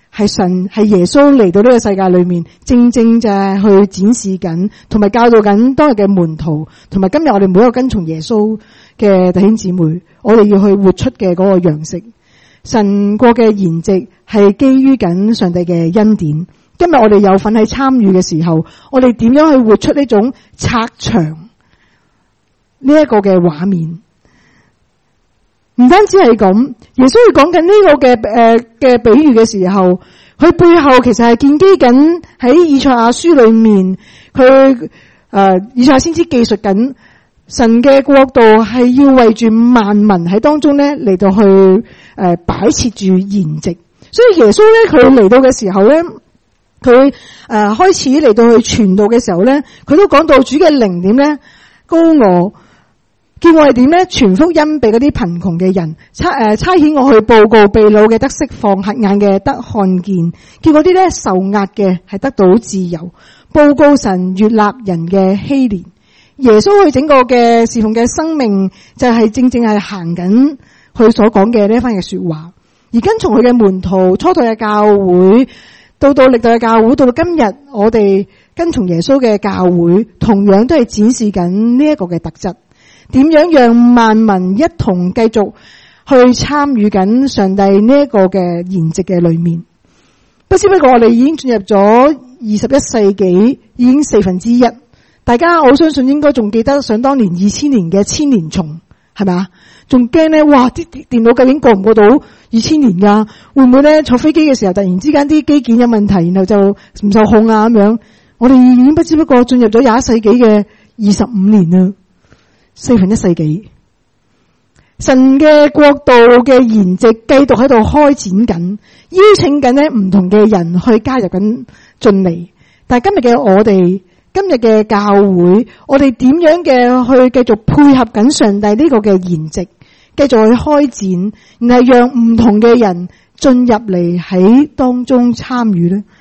係神係耶穌嚟到呢個世界裏面，正正就係去展示緊同埋教導緊當日嘅門徒，同埋今日我哋每一個跟從耶穌嘅弟兄姊妹，我哋要去活出嘅嗰個樣式。神國嘅筵席係基於緊上帝嘅恩典。今日我哋有份喺參與嘅時候，我哋點樣去活出呢種拆牆呢一個嘅畫面？唔單止係咁，耶穌佢講緊呢個嘅比喻嘅時候，佢背後其實係建基緊喺以賽亞書裏面，佢以賽亞先知記述緊神嘅國度係要為住萬民喺當中咧嚟到去擺設住筵席。所以耶穌咧佢嚟到嘅時候咧，佢開始嚟到去傳道嘅時候咧，佢都講到主嘅靈點咧高我。叫我哋點咧傳福音俾嗰啲貧窮嘅人，差遣我去報告被擄嘅得釋放，瞎眼嘅得看見，叫嗰啲咧受壓嘅係得到自由，報告神悅納人嘅禧年。耶穌佢整個嘅侍奉嘅生命就係正正係行緊佢所講嘅呢一番嘅說話，而跟從佢嘅門徒初代嘅教會，到歷代嘅教會，到今日我哋跟從耶穌嘅教會，同樣都係展示緊呢一個嘅特質。點樣讓萬民一同繼續去參與緊上帝呢一個嘅筵席嘅裏面？不知不覺我哋已經進入咗21世紀，已經1/4。大家我相信應該仲記得想當年2000年嘅千年蟲，係咪啊？仲驚咧，哇！啲電腦究竟過唔過到2000年噶？會唔會咧坐飛機嘅時候突然之間啲機件有問題，然後就唔受控啊咁樣？我哋已經不知不覺進入咗21世紀嘅25年啦。1/4世紀，神嘅國度嘅筵席繼續喺度開展緊，邀請緊咧唔同嘅人去加入緊進嚟。但係今日嘅我哋，今日嘅教會，我哋點樣嘅去繼續配合緊上帝呢個嘅筵席，繼續去開展，然後讓唔同嘅人進入嚟喺當中參與咧？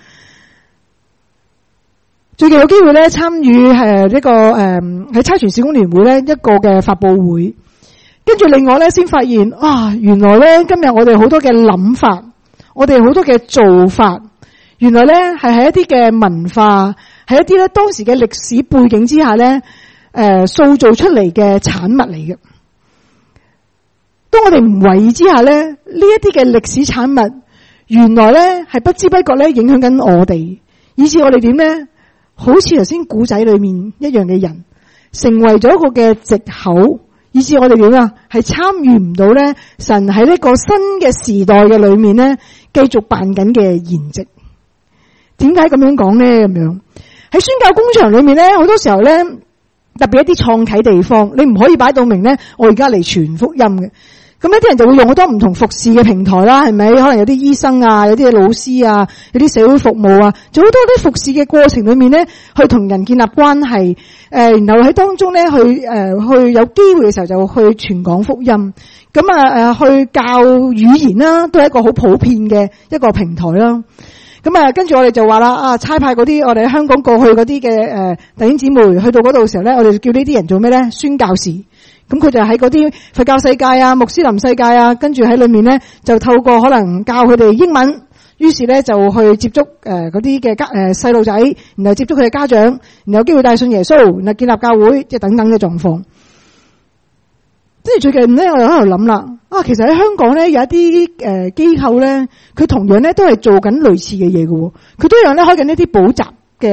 最近有機會咧參與呢個喺差傳事工聯會咧一個嘅發佈會，跟住另外咧先發現原來咧今日我哋好多嘅諗法，我哋好多嘅做法，原來咧係喺一啲嘅文化，係一啲咧當時嘅歷史背景之下咧塑造出嚟嘅產物嚟嘅。當我哋唔為意之下咧，呢一啲嘅歷史產物，原來咧係不知不覺咧影響緊我哋，以致我哋點咧？好似頭先古仔裏面一樣嘅人，成為咗一個嘅藉口，以致我哋點啊？係參與唔到咧神喺呢個新嘅時代嘅裏面咧，繼續辦緊嘅筵席。點解咁樣講咧？咁樣喺宣教工場裏面咧，好多時候咧，特別一啲創啟地方，你唔可以擺到明咧，我而家嚟傳福音嘅。咁呢啲人就會用好多唔同服侍嘅平台啦，係咪？可能有啲醫生啊，有啲老師啊，有啲社會服務啊，做好多啲服侍嘅過程裏面咧，去同人建立關係，然後喺當中咧去有機會嘅時候就去傳講福音，咁去教語言啦，都係一個好普遍嘅一個平台啦。咁跟住我哋就話啦，差派嗰啲我哋喺香港過去嗰啲嘅弟兄姊妹去到嗰度嘅時候咧，我哋就叫呢啲人做咩咧？宣教士。咁佢就喺嗰啲佛教世界啊、穆斯林世界啊，跟住喺裏面咧就透過可能教佢哋英文，於是咧就去接觸嗰啲嘅細路仔，然後接觸佢嘅家長，然後有機會帶信耶穌，然後建立教會，即係等等嘅狀況。即係最近咧，我又喺度諗啦，其實喺香港咧有一啲機構咧，佢同樣咧都係做緊類似嘅嘢嘅，佢都有咧開緊一啲補習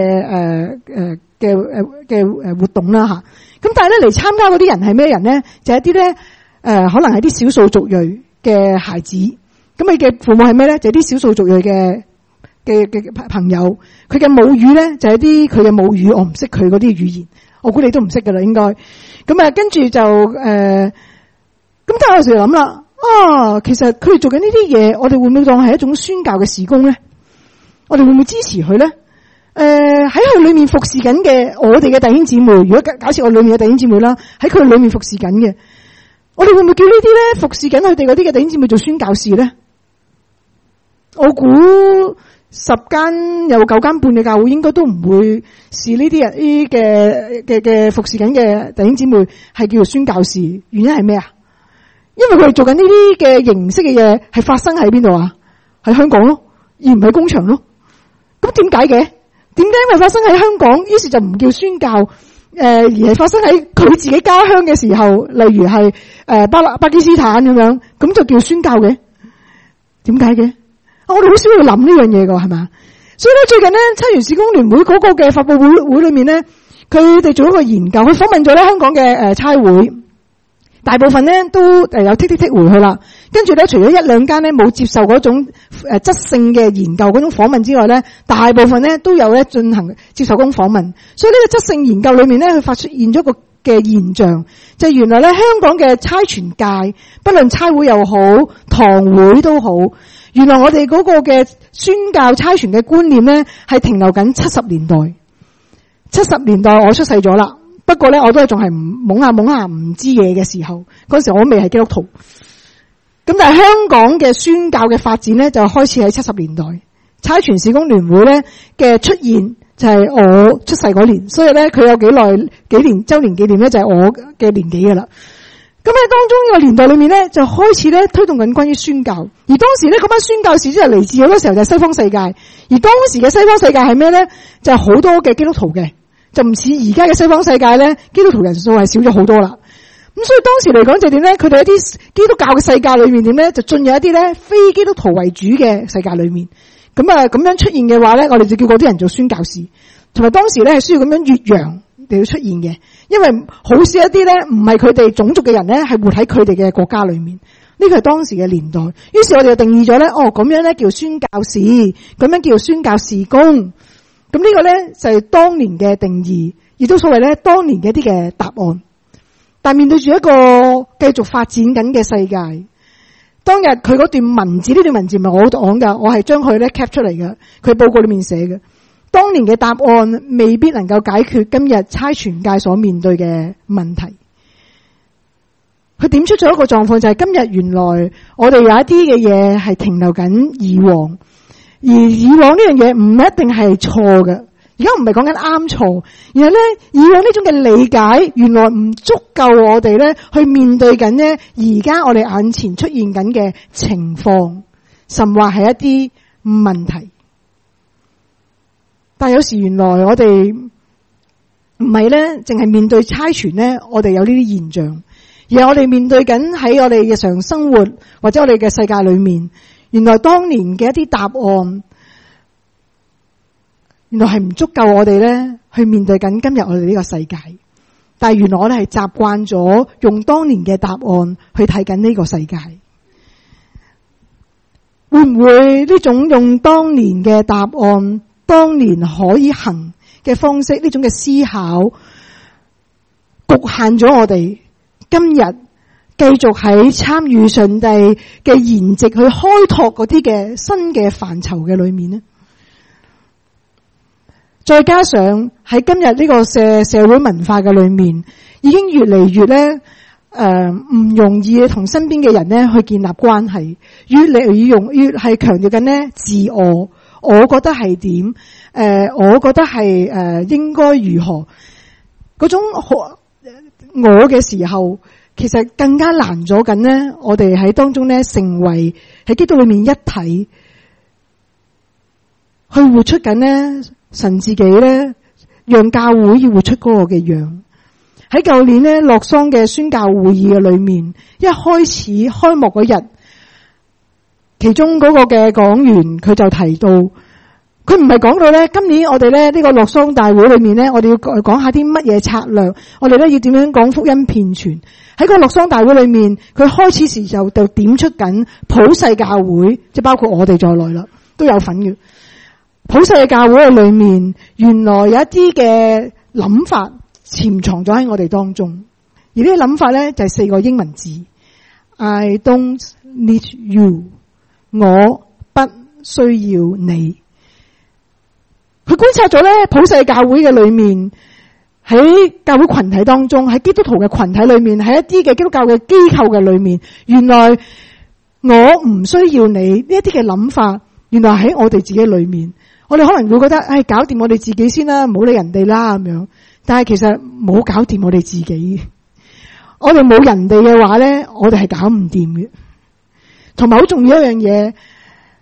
嘅活動啦吓。咁但係咧嚟參加嗰啲人係咩人咧？就係一啲咧可能係啲少數族裔嘅孩子。咁你嘅父母係咩咧？就係啲少數族裔嘅朋友。佢嘅母語咧就係啲佢嘅母語，我唔識佢嗰啲語言。我估你都唔識噶啦，應該。咁跟住就咁但係有時諗啦，其實佢哋做緊呢啲嘢，我哋會唔會當係一種宣教嘅事工咧？我哋會唔會支持佢咧？喺佢裏面服侍緊嘅我哋嘅弟兄姊妹，如果假設我裏面嘅弟兄姊妹啦，喺佢裏面服侍緊嘅，我哋會唔會叫呢啲咧服侍緊佢哋嗰啲嘅弟兄姊妹做宣教士咧？我估10間有9間半嘅教會應該都唔會視呢啲人嘅服侍緊嘅弟兄姊妹係叫做宣教士。原因係咩啊？因為佢哋做緊呢啲嘅形式嘅嘢係發生喺邊度啊？喺香港咯。 而唔係工場咯。咁點解嘅？點解因為發生喺香港，於是就唔叫宣教，而係發生喺佢自己家鄉嘅時候，例如係巴基斯坦咁樣，咁就叫宣教嘅？點解嘅？我哋好少去諗呢樣嘢噶，係嘛？所以咧，最近咧，差傳事工聯會嗰個嘅發佈會裏面咧，佢哋做一個研究，佢訪問咗咧香港嘅差會，大部分咧都有剔回去啦。跟住咧，除咗一兩間咧冇接受嗰種質性嘅研究嗰種訪問之外咧，大部分咧都有咧進行接受嗰種訪問。所以呢個質性研究裏面咧，佢發出現咗一個嘅現象，就係原來咧香港嘅差傳界，不論差會又好，堂會都好，原來我哋嗰個嘅宣教差傳嘅觀念咧，係停留緊70年代。70年代我出世咗啦，不過咧我都係仲係懵下唔知嘢嘅時候，嗰時我都未係基督徒。咁但係香港嘅宣教嘅發展咧，就開始喺70年代，差傳事工聯會咧嘅出現就係我出世嗰年，所以咧佢有幾年周年紀念咧，就係我嘅年紀噶啦。咁喺當中呢個年代裏面咧，就開始咧推動緊關於宣教，而當時咧嗰班宣教士即係嚟自好多時候就係西方世界，而當時嘅西方世界係咩咧？就係好多嘅基督徒嘅，就唔似而家嘅西方世界咧，基督徒人數係少咗好多啦。咁所以當時嚟講就點咧？佢哋一啲基督教嘅世界裏面點咧？就進入一啲咧非基督徒為主嘅世界裏面。咁咁樣出現嘅話咧，我哋就叫嗰啲人做宣教士。同埋當時咧係需要咁樣越洋嚟到出現嘅，因為好少一啲咧唔係佢哋種族嘅人咧係活喺佢哋嘅國家裏面。呢個係當時嘅年代。於是我哋就定義咗咧，咁樣咧叫宣教士，咁樣叫宣教事工。咁呢個咧就係當年嘅定義，亦都所謂咧當年嘅一啲嘅答案。但面對住一個繼續發展緊嘅世界，當日佢嗰段文字，呢段文字唔係我講噶，我係將佢咧 cap 出嚟嘅，佢報告裏面寫嘅。當年嘅答案未必能夠解決今日差傳界所面對嘅問題。佢點出咗一個狀況，就係今日原來我哋有一啲嘅嘢係停留緊以往，而以往呢樣嘢唔一定係錯嘅。而家唔係講緊啱錯，而係咧以往呢種嘅理解，原來唔足夠我哋咧去面對緊呢而家我哋眼前出現緊嘅情況，甚或係一啲問題。但有時原來我哋唔係咧，淨係面對差傳咧，我哋有呢啲現象，而係我哋面對緊喺我哋日常生活或者我哋嘅世界裏面，原來當年嘅一啲答案，原來係唔足夠我哋咧去面對緊今日我哋呢個世界。但係原來我哋係習慣咗用當年嘅答案去睇緊呢個世界。會唔會呢種用當年嘅答案，當年可以行嘅方式，呢種嘅思考局限咗我哋今日繼續喺參與上帝嘅筵席去開拓嗰啲嘅新嘅範疇嘅裏面呢？再加上喺今日呢個社會文化嘅裏面，已經越嚟越咧唔容易同身邊嘅人咧去建立關係，越嚟越係強調緊咧自我。我覺得係點？我覺得係應該如何？嗰種我嘅時候，其實更加難咗緊咧。我哋喺當中咧成為喺基督裏面一體，去活出緊咧神自己咧，讓教會要活出嗰個嘅樣。喺舊年咧洛桑嘅宣教會議嘅裏面，一開始開幕嗰日，其中嗰個嘅講員佢就提到，佢唔係講到咧今年我哋咧呢個洛桑大會裏面咧，我哋要講下啲乜嘢策略，我哋咧要點樣講福音遍傳。喺個洛桑大會裏面，佢開始時就點出緊普世教會，即係包括我哋在內啦，都有份嘅。普世嘅教會嘅裏面，原來有一啲嘅諗法潛藏咗喺我哋當中，而呢啲諗法咧就係4個英文字 ：I don't need you， 我不需要你。佢觀察咗咧普世教會嘅裏面，喺教會群體當中，喺基督徒嘅群體裏面，喺一啲嘅基督教嘅機構嘅裏面，原來我唔需要你呢一啲嘅諗法，原來喺我哋自己裏面。我哋可能會覺得，搞掂我哋自己先啦，唔好理人哋啦咁樣。但係其實冇搞掂我哋自己，我哋冇人哋嘅話咧，我哋係搞唔掂嘅。同埋好重要一樣嘢，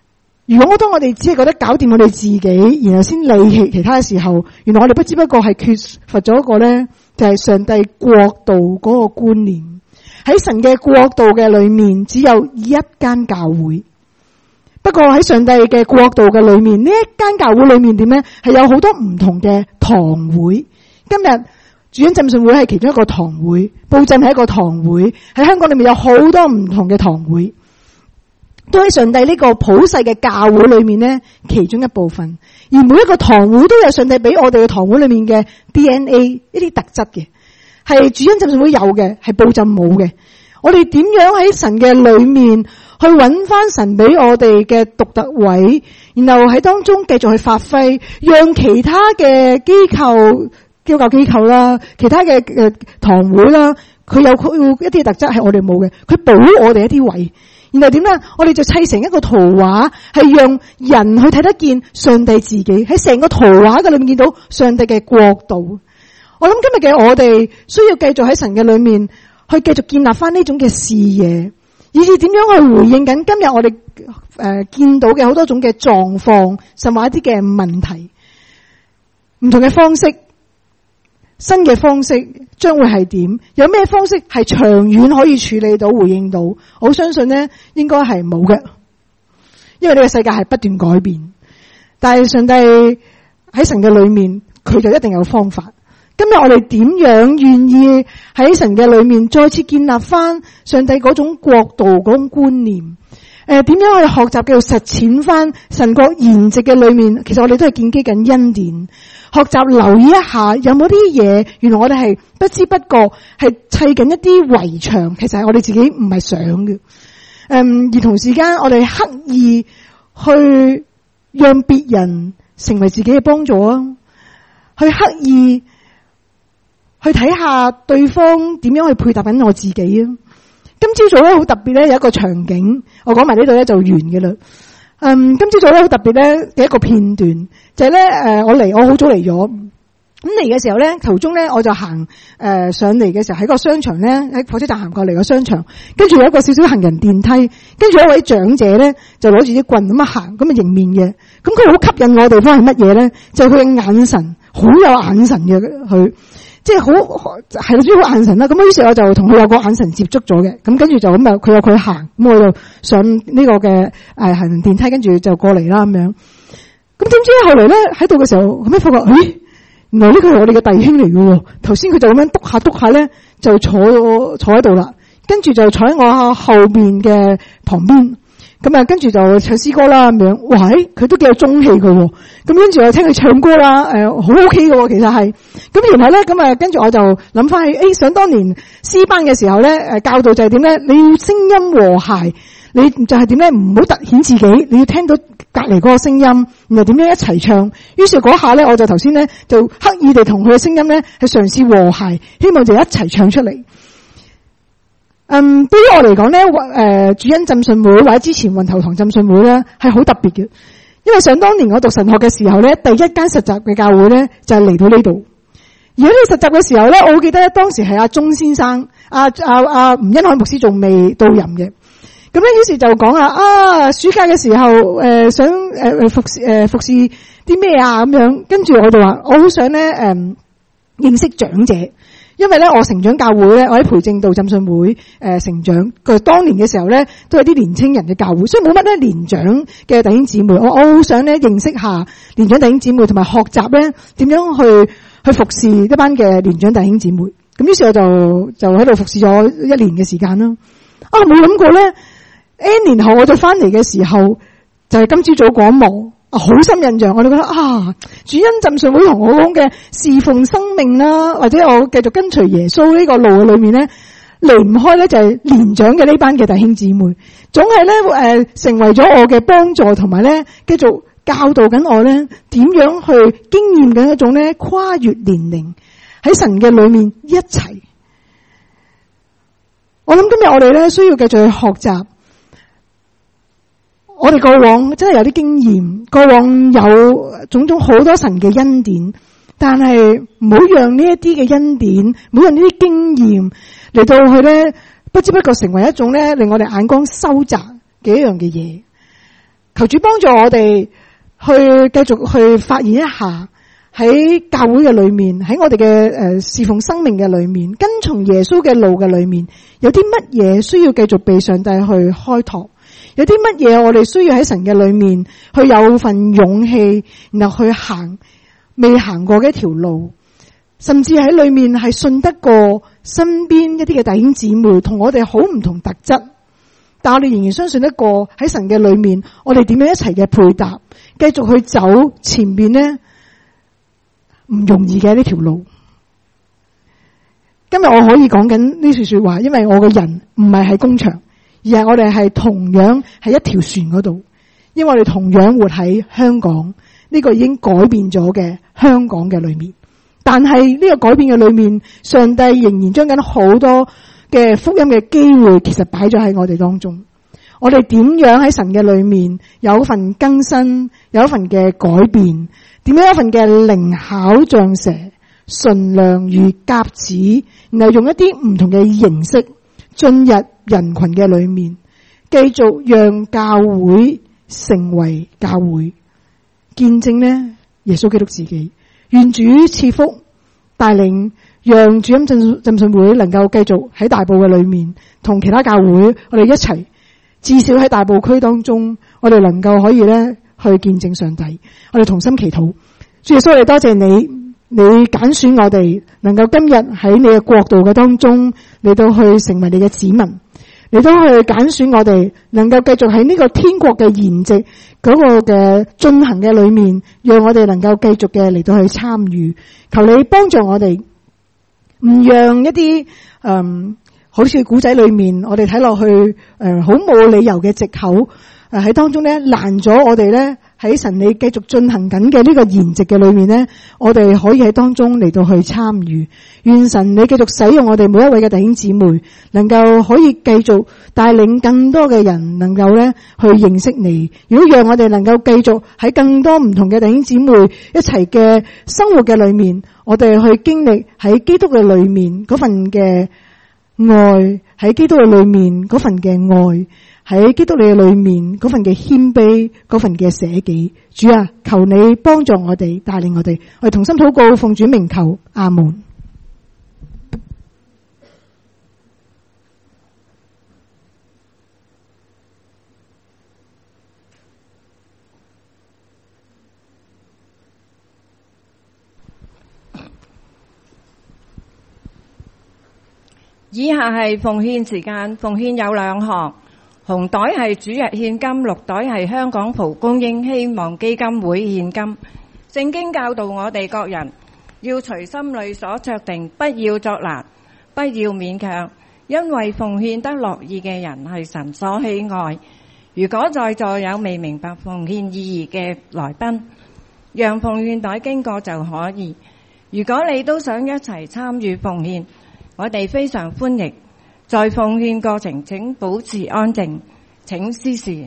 如果當我哋只係覺得搞掂我哋自己，然後先理其他嘅時候，原來我哋不知不覺係缺乏咗一個咧，就係上帝國度嗰個觀念。喺神嘅國度嘅裏面，只有一間教會。不過喺上帝嘅國度嘅裏面，呢一間教會裏面點咧？係有好多唔同嘅堂會。今日主恩浸信會係其中一個堂會，布浸係一個堂會，喺香港裏面有好多唔同嘅堂會。都喺上帝呢個普世嘅教會裏面呢，其中一部分。而每一個堂會都有上帝俾我哋嘅堂會裏面嘅 DNA 一啲特質嘅，係主恩浸信會有嘅，係布浸冇嘅。我哋點樣喺神嘅裏面去揾翻神俾我哋嘅獨特位，然後喺當中繼續去發揮，讓其他嘅基督教機構啦，其他嘅堂會啦，佢有一啲特質係我哋冇嘅，佢補我哋一啲位。然後點咧？我哋就砌成一個圖畫，係讓人去睇得見上帝自己喺成個圖畫嘅裏面見到上帝嘅國度。我諗今日嘅我哋需要繼續喺神嘅裏面去繼續建立翻呢種嘅視野，以至點樣去回應緊今日我哋見到嘅好多種嘅狀況，甚至一啲嘅問題，唔同嘅方式。新嘅方式將會係點？有咩方式係長遠可以處理到、回應到？我相信呢應該係冇嘅，因為呢個世界係不斷改變。但係上帝喺神嘅裏面，佢就一定有方法。今日我哋點樣願意喺神嘅裏面再次建立翻上帝嗰種國度嗰種觀念？點樣去學習繼續實踐翻神國筵席嘅裏面？其實我哋都係建基緊恩典。學習留意一下，有冇啲嘢，原來我哋係不知不覺係砌緊一啲圍牆，其實係我哋自己唔係想嘅。而同時間我哋刻意去讓別人成為自己嘅幫助啊，去刻意去睇下對方點樣去配搭緊我自己啊。今朝早咧好特別咧，有一個場景，我講埋呢度咧就完嘅啦。今朝早咧好特別咧嘅一個片段，就係咧我好早嚟咗，咁嚟嘅時候咧途中咧我就行上嚟嘅時候喺個商場咧喺火車站行過嚟個商場，跟住有一個少少行人電梯，跟住一位長者咧就攞住啲棍咁行咁迎面嘅，咁佢好吸引我嘅地方係乜嘢咧？就係佢嘅眼神，好有眼神嘅佢。即係好係主要眼神啦，咁於是我就同佢有個眼神接觸咗嘅，咁跟住就咁佢有佢行，咁我就上呢個嘅行人電梯，跟住就過嚟啦咁樣。咁點知後嚟咧喺度嘅時候，後尾發覺，咦，原來呢個係我哋嘅弟兄嚟嘅。頭先佢就咁樣篤下咧，就坐喺度啦，跟住就坐喺我後邊嘅旁邊。咁啊，跟住就唱詩歌啦咁樣，哇！佢都幾有中氣嘅，咁跟住我聽佢唱歌啦，好 OK 嘅，其實係。咁然後咧，咁啊，跟住我就諗翻起，想當年詩班嘅時候咧，教導就係點咧？你要聲音和諧，你就係點咧？唔好突顯自己，你要聽到隔籬嗰個聲音，然後點樣一齊唱。於是嗰下咧，我就頭先咧就刻意地同佢嘅聲音咧去嘗試和諧，希望就一齊唱出嚟。對於我嚟講咧，主恩浸信會或者之前運頭堂浸信會咧係好特別嘅，因為想當年我讀神學嘅時候咧，第一間實習嘅教會咧就係嚟到呢度。而喺呢實習嘅時候咧，我好記得當時係阿鐘先生、吳恩海牧師仲未到任嘅。咁咧，於是就講暑假嘅時候想服侍啲咩啊咁樣。跟住我就話我好想咧認識長者。因為咧，我成長教會咧，我喺培正道浸信會成長。佢當年嘅時候咧，都係啲年青人嘅教會，所以冇乜咧年長嘅弟兄姊妹。我好想咧認識下年長弟兄姊妹，同埋學習咧點樣去服侍一班嘅年長弟兄姊妹。咁於是我就喺度服侍咗1年嘅時間啦。冇諗過咧 N 年後我就翻嚟嘅時候，就係今朝早嗰一幕。好深印象，我哋覺得主恩浸信會同我講嘅侍奉生命啦，或者我繼續跟隨耶穌呢個路嘅裏面咧，離唔開咧就係年長嘅呢班嘅弟兄姊妹，總係咧成為咗我嘅幫助，同埋咧繼續教導緊我咧點樣去經驗緊一種咧跨越年齡喺神嘅裏面一齊。我諗今日我哋咧需要繼續去學習。我哋過往真係有啲經驗，過往有種種好多神嘅恩典，但係唔好讓呢一啲嘅恩典，唔好讓呢啲經驗嚟到去咧，不知不覺成為一種咧令我哋眼光收窄嘅一樣嘅嘢。 求主幫助我哋去繼續去發現一下喺教會嘅裏面，喺我哋嘅侍奉生命嘅裏面，跟從耶穌嘅路嘅裏面，有啲乜嘢需要繼續被上帝去開拓，有啲乜嘢我哋需要喺神嘅裏面去有份勇氣，然後去行未行過嘅一條路，甚至喺裏面係信得過身邊一啲嘅弟兄姊妹同我哋好唔同特質，但我哋仍然相信得過喺神嘅裏面，我哋點樣一齊嘅配搭，繼續去走前面呢唔容易嘅呢條路。今日我可以講緊呢句說話，因為我個人唔係喺工場，而係我哋係同樣喺一條船嗰度，因為我哋同樣活喺香港呢個已經改變咗嘅香港嘅裏面。但係呢個改變嘅裏面，上帝仍然將緊好多嘅福音嘅機會，其實擺咗喺我哋當中。我哋點樣喺神嘅裏面有一份更新，有一份嘅改變？點樣一份嘅靈巧像蛇，純良如鴿子，然後用一啲唔同嘅形式進入人群嘅裏面，繼續讓教會成為教會，見證呢耶穌基督自己。願主賜福帶領，讓主音浸信會能夠繼續喺大埔嘅裏面，同其他教會我哋一齊，至少喺大埔區當中，我哋能夠可以咧去見證上帝。我哋同心祈禱，主耶穌，我哋多謝你，你揀選我哋能夠今日喺你嘅國度嘅當中嚟到去成為你嘅子民，你都去揀選我哋能夠繼續喺呢個天國嘅筵席嗰個嘅進行嘅裏面，讓我哋能夠繼續嘅嚟到去參與。求你幫助我哋，唔讓一啲好似古仔裏面我哋睇落去好冇理由嘅藉口喺當中咧攔咗我哋咧喺神你繼續進行緊嘅呢個筵席嘅裏面咧，我哋可以喺當中嚟到去參與。願神你繼續使用我哋每一位嘅弟兄姊妹，能夠可以繼續帶領更多嘅人能夠咧去認識你。如果讓我哋能夠繼續喺更多唔同嘅弟兄姊妹一齊嘅生活嘅裏面，我哋去經歷喺基督嘅裏面嗰份嘅愛，喺基督嘅裏面嗰份嘅愛，喺基督你嘅裏面嗰份嘅謙卑，嗰份嘅捨己。主啊，求你幫助我哋，帶領我哋，我哋同心禱告，奉主名求，阿門。 以下係奉獻時間，奉獻有兩項，紅袋係主日獻金，綠袋係香港蒲公英希望基金會獻金。聖經教導我哋各人要隨心裏所酌定，不要作難，不要勉強，因為奉獻得樂意嘅人係神所喜愛。如果在座有未明白奉獻意義嘅來賓，讓奉獻袋經過就可以。如果你都想一齊參與奉獻，我哋非常歡迎。在奉獻過程請保持安靜，請司事。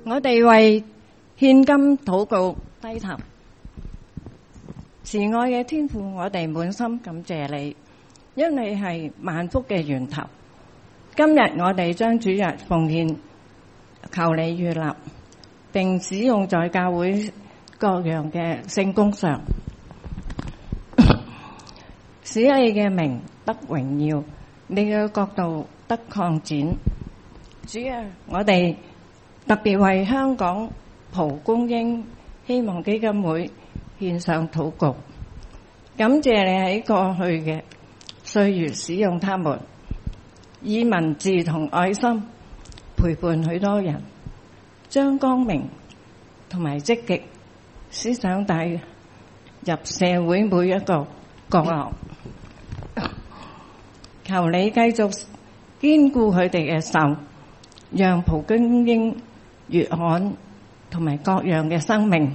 我哋為獻金禱告低頭，慈愛嘅天父，我哋滿心感謝你，因你係萬福嘅源頭。今日我哋將主日奉獻，求你悅納，並使用在教會各樣嘅聖工上，使你嘅名得榮耀，你嘅國度得擴展。主啊，我哋特別為香港蒲公英希望基金會獻上禱告，感謝你喺過去嘅歲月使用他們，以文字同愛心陪伴許多人，將光明同埋積極思想帶入社會每一個角落。求你繼續堅固佢哋嘅手，讓蒲公英月刊同埋各樣嘅生命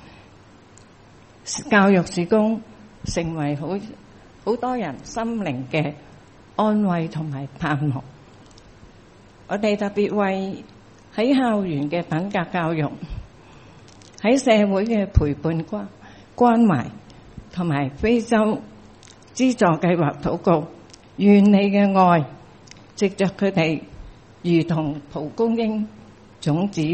教育事工成為好多人心靈嘅安慰同埋盼望。我哋特別為喺校園嘅品格教育，喺社會嘅陪伴關懷同埋非洲資助計劃禱告，願你嘅愛藉着佢哋如同蒲公英種子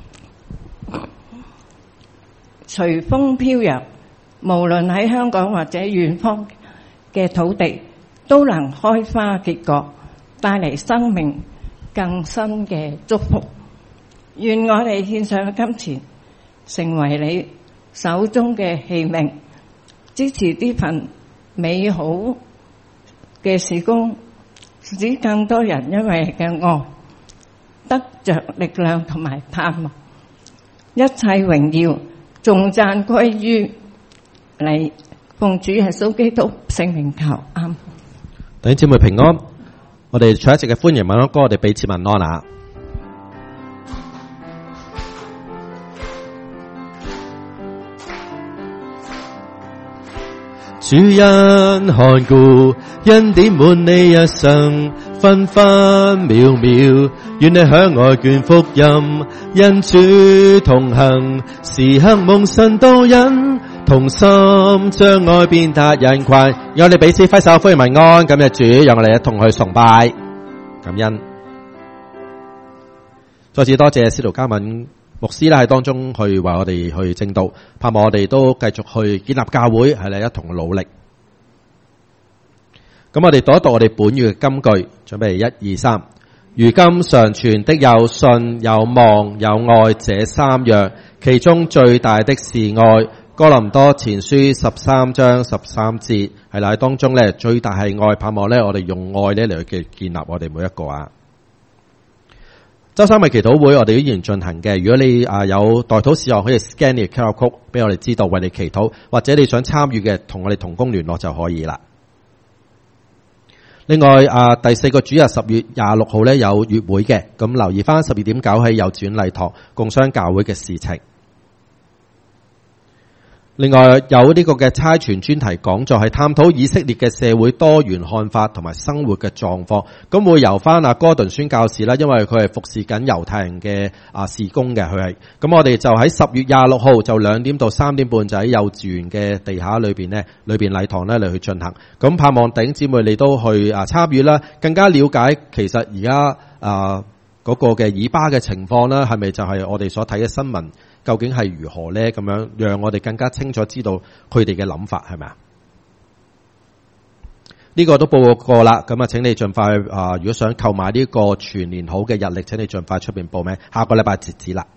隨風飄揚，無論喺香港或者遠方嘅土地，都能開花結果，帶嚟生命更新嘅祝福。願我哋獻上嘅金錢成為你手中嘅器皿，支持呢份美好嘅事工，使更多人因為嘅愛得着力量同埋盼望。一切榮耀頌讚歸於你，奉主耶穌基督聖名求，阿們。 弟兄姊妹平安，我哋唱一席嘅歡迎晚安歌，我哋彼此問安啊！主恩看顧，恩典滿你一生，分分秒秒，願你向外傳福音，因主同行，時刻蒙神導引，同心將愛變達人群。讓我哋彼此揮手歡迎問安，感謝主，讓我哋一同去崇拜感恩。再次多謝司徒嘉敏牧師啦，喺當中去為我哋去證道，盼望我哋都繼續去建立教會，係你一同努力。咁我哋讀一讀我哋本月嘅金句，準備1、2、3。如今常存的有信、有望、有愛這三樣，其中最大的是愛。哥林多前書13章13節，係啦，喺當中咧最大係愛，盼望咧我哋用愛咧嚟去建立我哋每一個啊。周三嘅祈禱會，我哋依然進行嘅。如果你有代禱事項，可以 scan 你嘅 QR code 俾我哋知道，為你祈禱，或者你想參與嘅，同我哋同工聯絡就可以啦。另外第4個主日10月26號咧有月會嘅，咁留意翻12點9喺幼稚園禮堂共商教會嘅事情。另外有呢個嘅差傳專題講座，係探討以色列嘅社會多元看法同埋生活嘅狀況。咁會由翻哥頓宣教士啦，因為佢係服侍緊猶太人嘅事工嘅，佢係。咁我哋就喺10月26號就2點到3點半就喺幼稚園嘅地下裏邊禮堂咧嚟去進行。咁盼望弟兄姊妹你都去參與啦，更加了解其實而家嗰個嘅以巴嘅情況啦，係咪就係我哋所睇嘅新聞？究竟係如何呢？咁樣讓我哋更加清楚知道佢哋嘅諗法係咪啊？呢個都報過啦，咁請你盡快如果想購買呢個全年好嘅日曆，請你盡快出邊報名，下個禮拜截止啦。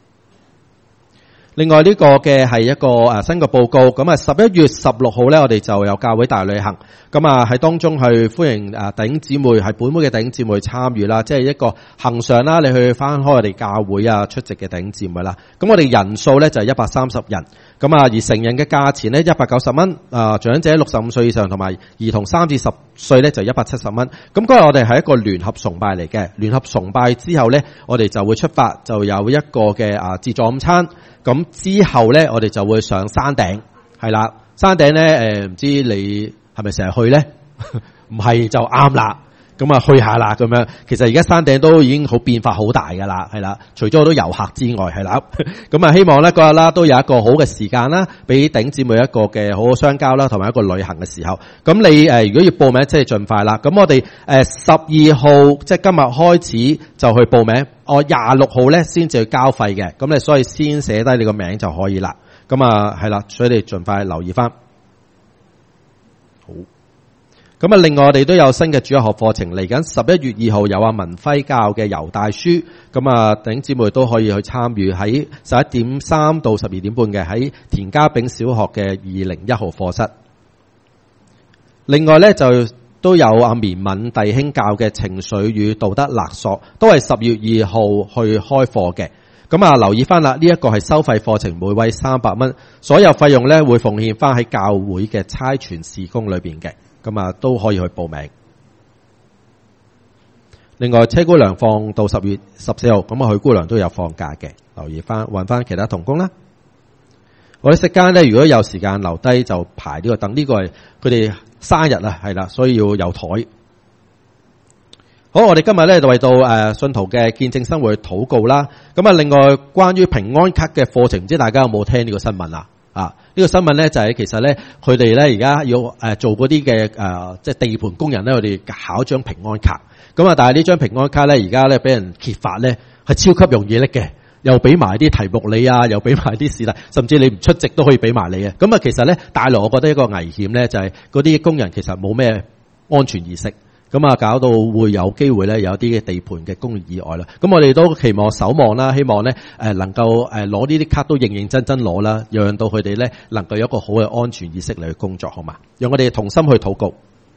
另外呢個嘅係一個新嘅報告，咁11月16號咧，我哋就有教會大旅行，咁喺當中去歡迎弟兄姊妹，係本會嘅弟兄姊妹參與啦，即係一個恆常啦，你去翻開我哋教會出席嘅弟兄姊妹啦。咁我哋人數咧就係130人，咁而成人嘅價錢咧190蚊，長者65歲以上同埋兒童3至10歲咧就170蚊。咁嗰日我哋係一個聯合崇拜嚟嘅，聯合崇拜之後咧，我哋就會出發，就有一個嘅自助午餐。咁之後咧，我哋就會上山頂，係啦。山頂咧，唔知你係咪成日去咧？唔係就啱啦。 咁啊去下啦咁樣。其實而家山頂都已經好變化好大噶啦，係啦。除咗好多遊客之外，係啦。咁啊希望咧嗰日啦都有一個好嘅時間啦，俾頂姊妹一個嘅好好相交啦，同埋一個旅行嘅時候。咁你如果要報名，即係盡快啦。咁我哋12號即係今日開始就去報名，我26號咧先至去交費嘅。咁你所以先寫低你個名就可以啦。咁啊係啦，所以你盡快留意翻。好。咁啊，另外我哋都有新嘅主日學課程嚟緊，11月2號有阿文輝教嘅猶大書，咁啊弟兄姊妹都可以去參與，喺11:3到12:30嘅喺田家炳小學嘅201號課室。另外咧就都有阿綿敏弟兄教嘅情緒與道德勒索，都係10月2號去開課嘅。咁啊留意翻啦，呢一個係收費課程，每位300蚊，所有費用咧會奉獻翻喺教會嘅差傳事工裏邊嘅。咁啊，都可以去報名。另外，車姑娘放到10月14號，咁啊，許姑娘都有放假嘅。留意翻，揾翻其他同工啦。我哋食間咧，如果有時間留低就排呢個凳，呢個係佢哋生日啊，係啦，所以要有台。好，我哋今日咧就為到信徒嘅見證生活去禱告啦。咁啊，另外關於平安卡嘅課程，唔知大家有冇聽呢個新聞啊？呢個新聞咧就係其實咧，佢哋咧而家要做嗰啲嘅即係地盤工人咧，佢哋考張平安卡。咁啊，但係呢張平安卡咧，而家咧俾人揭發咧，係超級容易拎嘅，又俾埋啲題目你啊，又俾埋啲事例，甚至你唔出席都可以俾埋你嘅。咁啊，其實咧帶來我覺得一個危險咧，就係嗰啲工人其實冇咩安全意識。咁啊，搞到會有機會咧，有啲嘅地盤嘅工業意外啦。咁我哋都期望守望啦，希望咧能夠攞呢啲卡都認認真真攞啦，讓到佢哋咧能夠有一個好嘅安全意識嚟去工作，好嘛？讓我哋同心去禱告。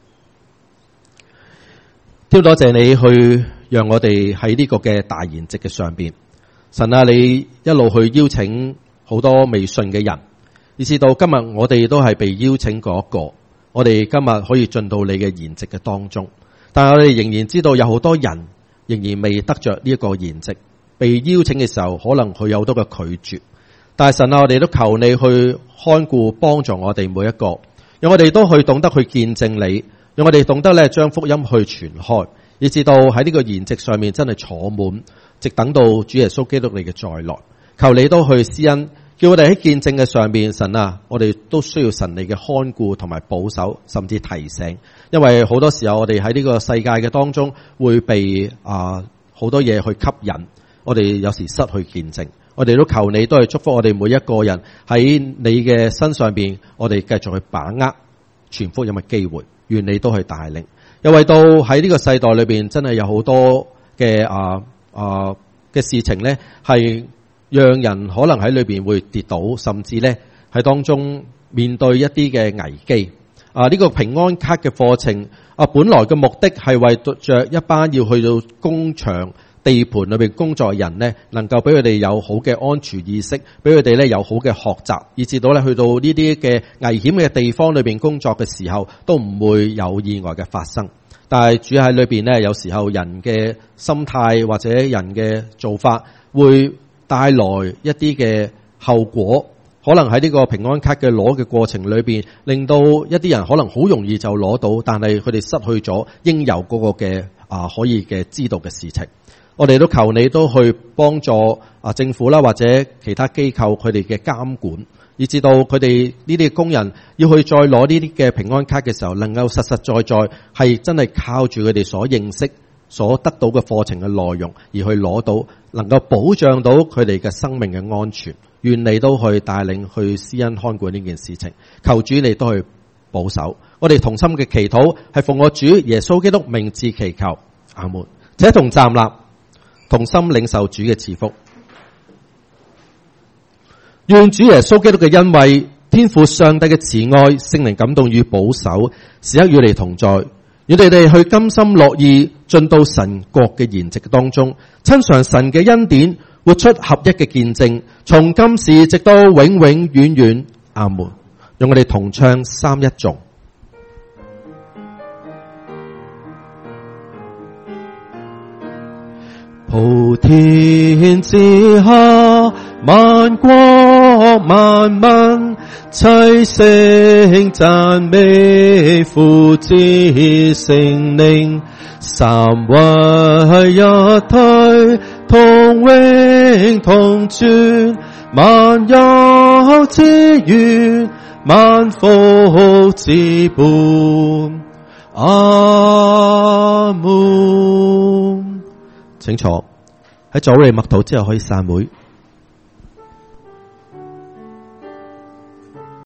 天多謝你去讓我哋喺呢個嘅大筵席嘅上邊，神啊，你一路去邀請好多未信嘅人，以至到今日我哋都係被邀請嗰一個，我哋今日可以進到你嘅筵席嘅當中。但係我哋仍然知道有好多人仍然未得着呢一個筵席，被邀請嘅時候可能佢有好多嘅拒絕。但係神啊，我哋都求你去看顧幫助我哋每一個，讓我哋都去懂得去見證你，讓我哋懂得咧將福音去傳開，以至到喺呢個筵席上面真係坐滿，直等到主耶穌基督你嘅再來。求你都去施恩，叫我哋喺見證嘅上面，神啊，我哋都需要神你嘅看顧同埋保守，甚至提醒。因為好多時候我哋喺呢個世界嘅當中會被好多嘢去吸引，我哋有時失去見證。我哋都求你都係祝福我哋每一個人喺你嘅身上邊，我哋繼續去把握傳福音嘅機會，願你都去帶領。又為到喺呢個世代裏邊，真係有好多嘅嘅事情咧，係讓人可能喺裏邊會跌倒，甚至咧喺當中面對一啲嘅危機。呢個平安卡嘅課程本來嘅目的係為着一班要去到工場地盤裏邊工作嘅人呢，能夠俾佢哋有好嘅安全意識，俾佢哋咧有好嘅學習，以至到咧去到呢啲嘅危險嘅地方裏邊工作嘅時候，都唔會有意外嘅發生。但係主喺裏邊呢，有時候人嘅心態或者人嘅做法會帶來一啲嘅後果。可能喺呢個平安卡嘅攞嘅過程裏邊，令到一啲人可能好容易就攞到，但係佢哋失去咗應有嗰個嘅可以嘅知道嘅事情。我哋都求你都去幫助政府啦，或者其他機構佢哋嘅監管，以至到佢哋呢啲工人要去再攞呢啲嘅平安卡嘅時候，能夠實實在在係真係靠住佢哋所認識、所得到嘅課程嘅內容而去攞到，能夠保障到佢哋嘅生命嘅安全。願你都去帶領去施恩看顧呢件事情，求主你都去保守。我哋同心嘅祈禱係奉我主耶穌基督名字祈求，阿門。且同站立，同心領受主嘅賜福。願主耶穌基督嘅恩惠、天父上帝嘅慈愛、聖靈感動與保守，時刻與你同在。願你哋去甘心樂意進到神國嘅筵席當中，親嘗神嘅恩典，活出合一嘅見證，從今時直到永永遠遠，阿門。讓我哋同唱三一頌。普天之下，萬國萬民，齊聲讚美父子聖靈， 三位一體，同榮同尊，萬有之源，萬福之本。阿門。請坐。喺早嚟默禱之後可以散會。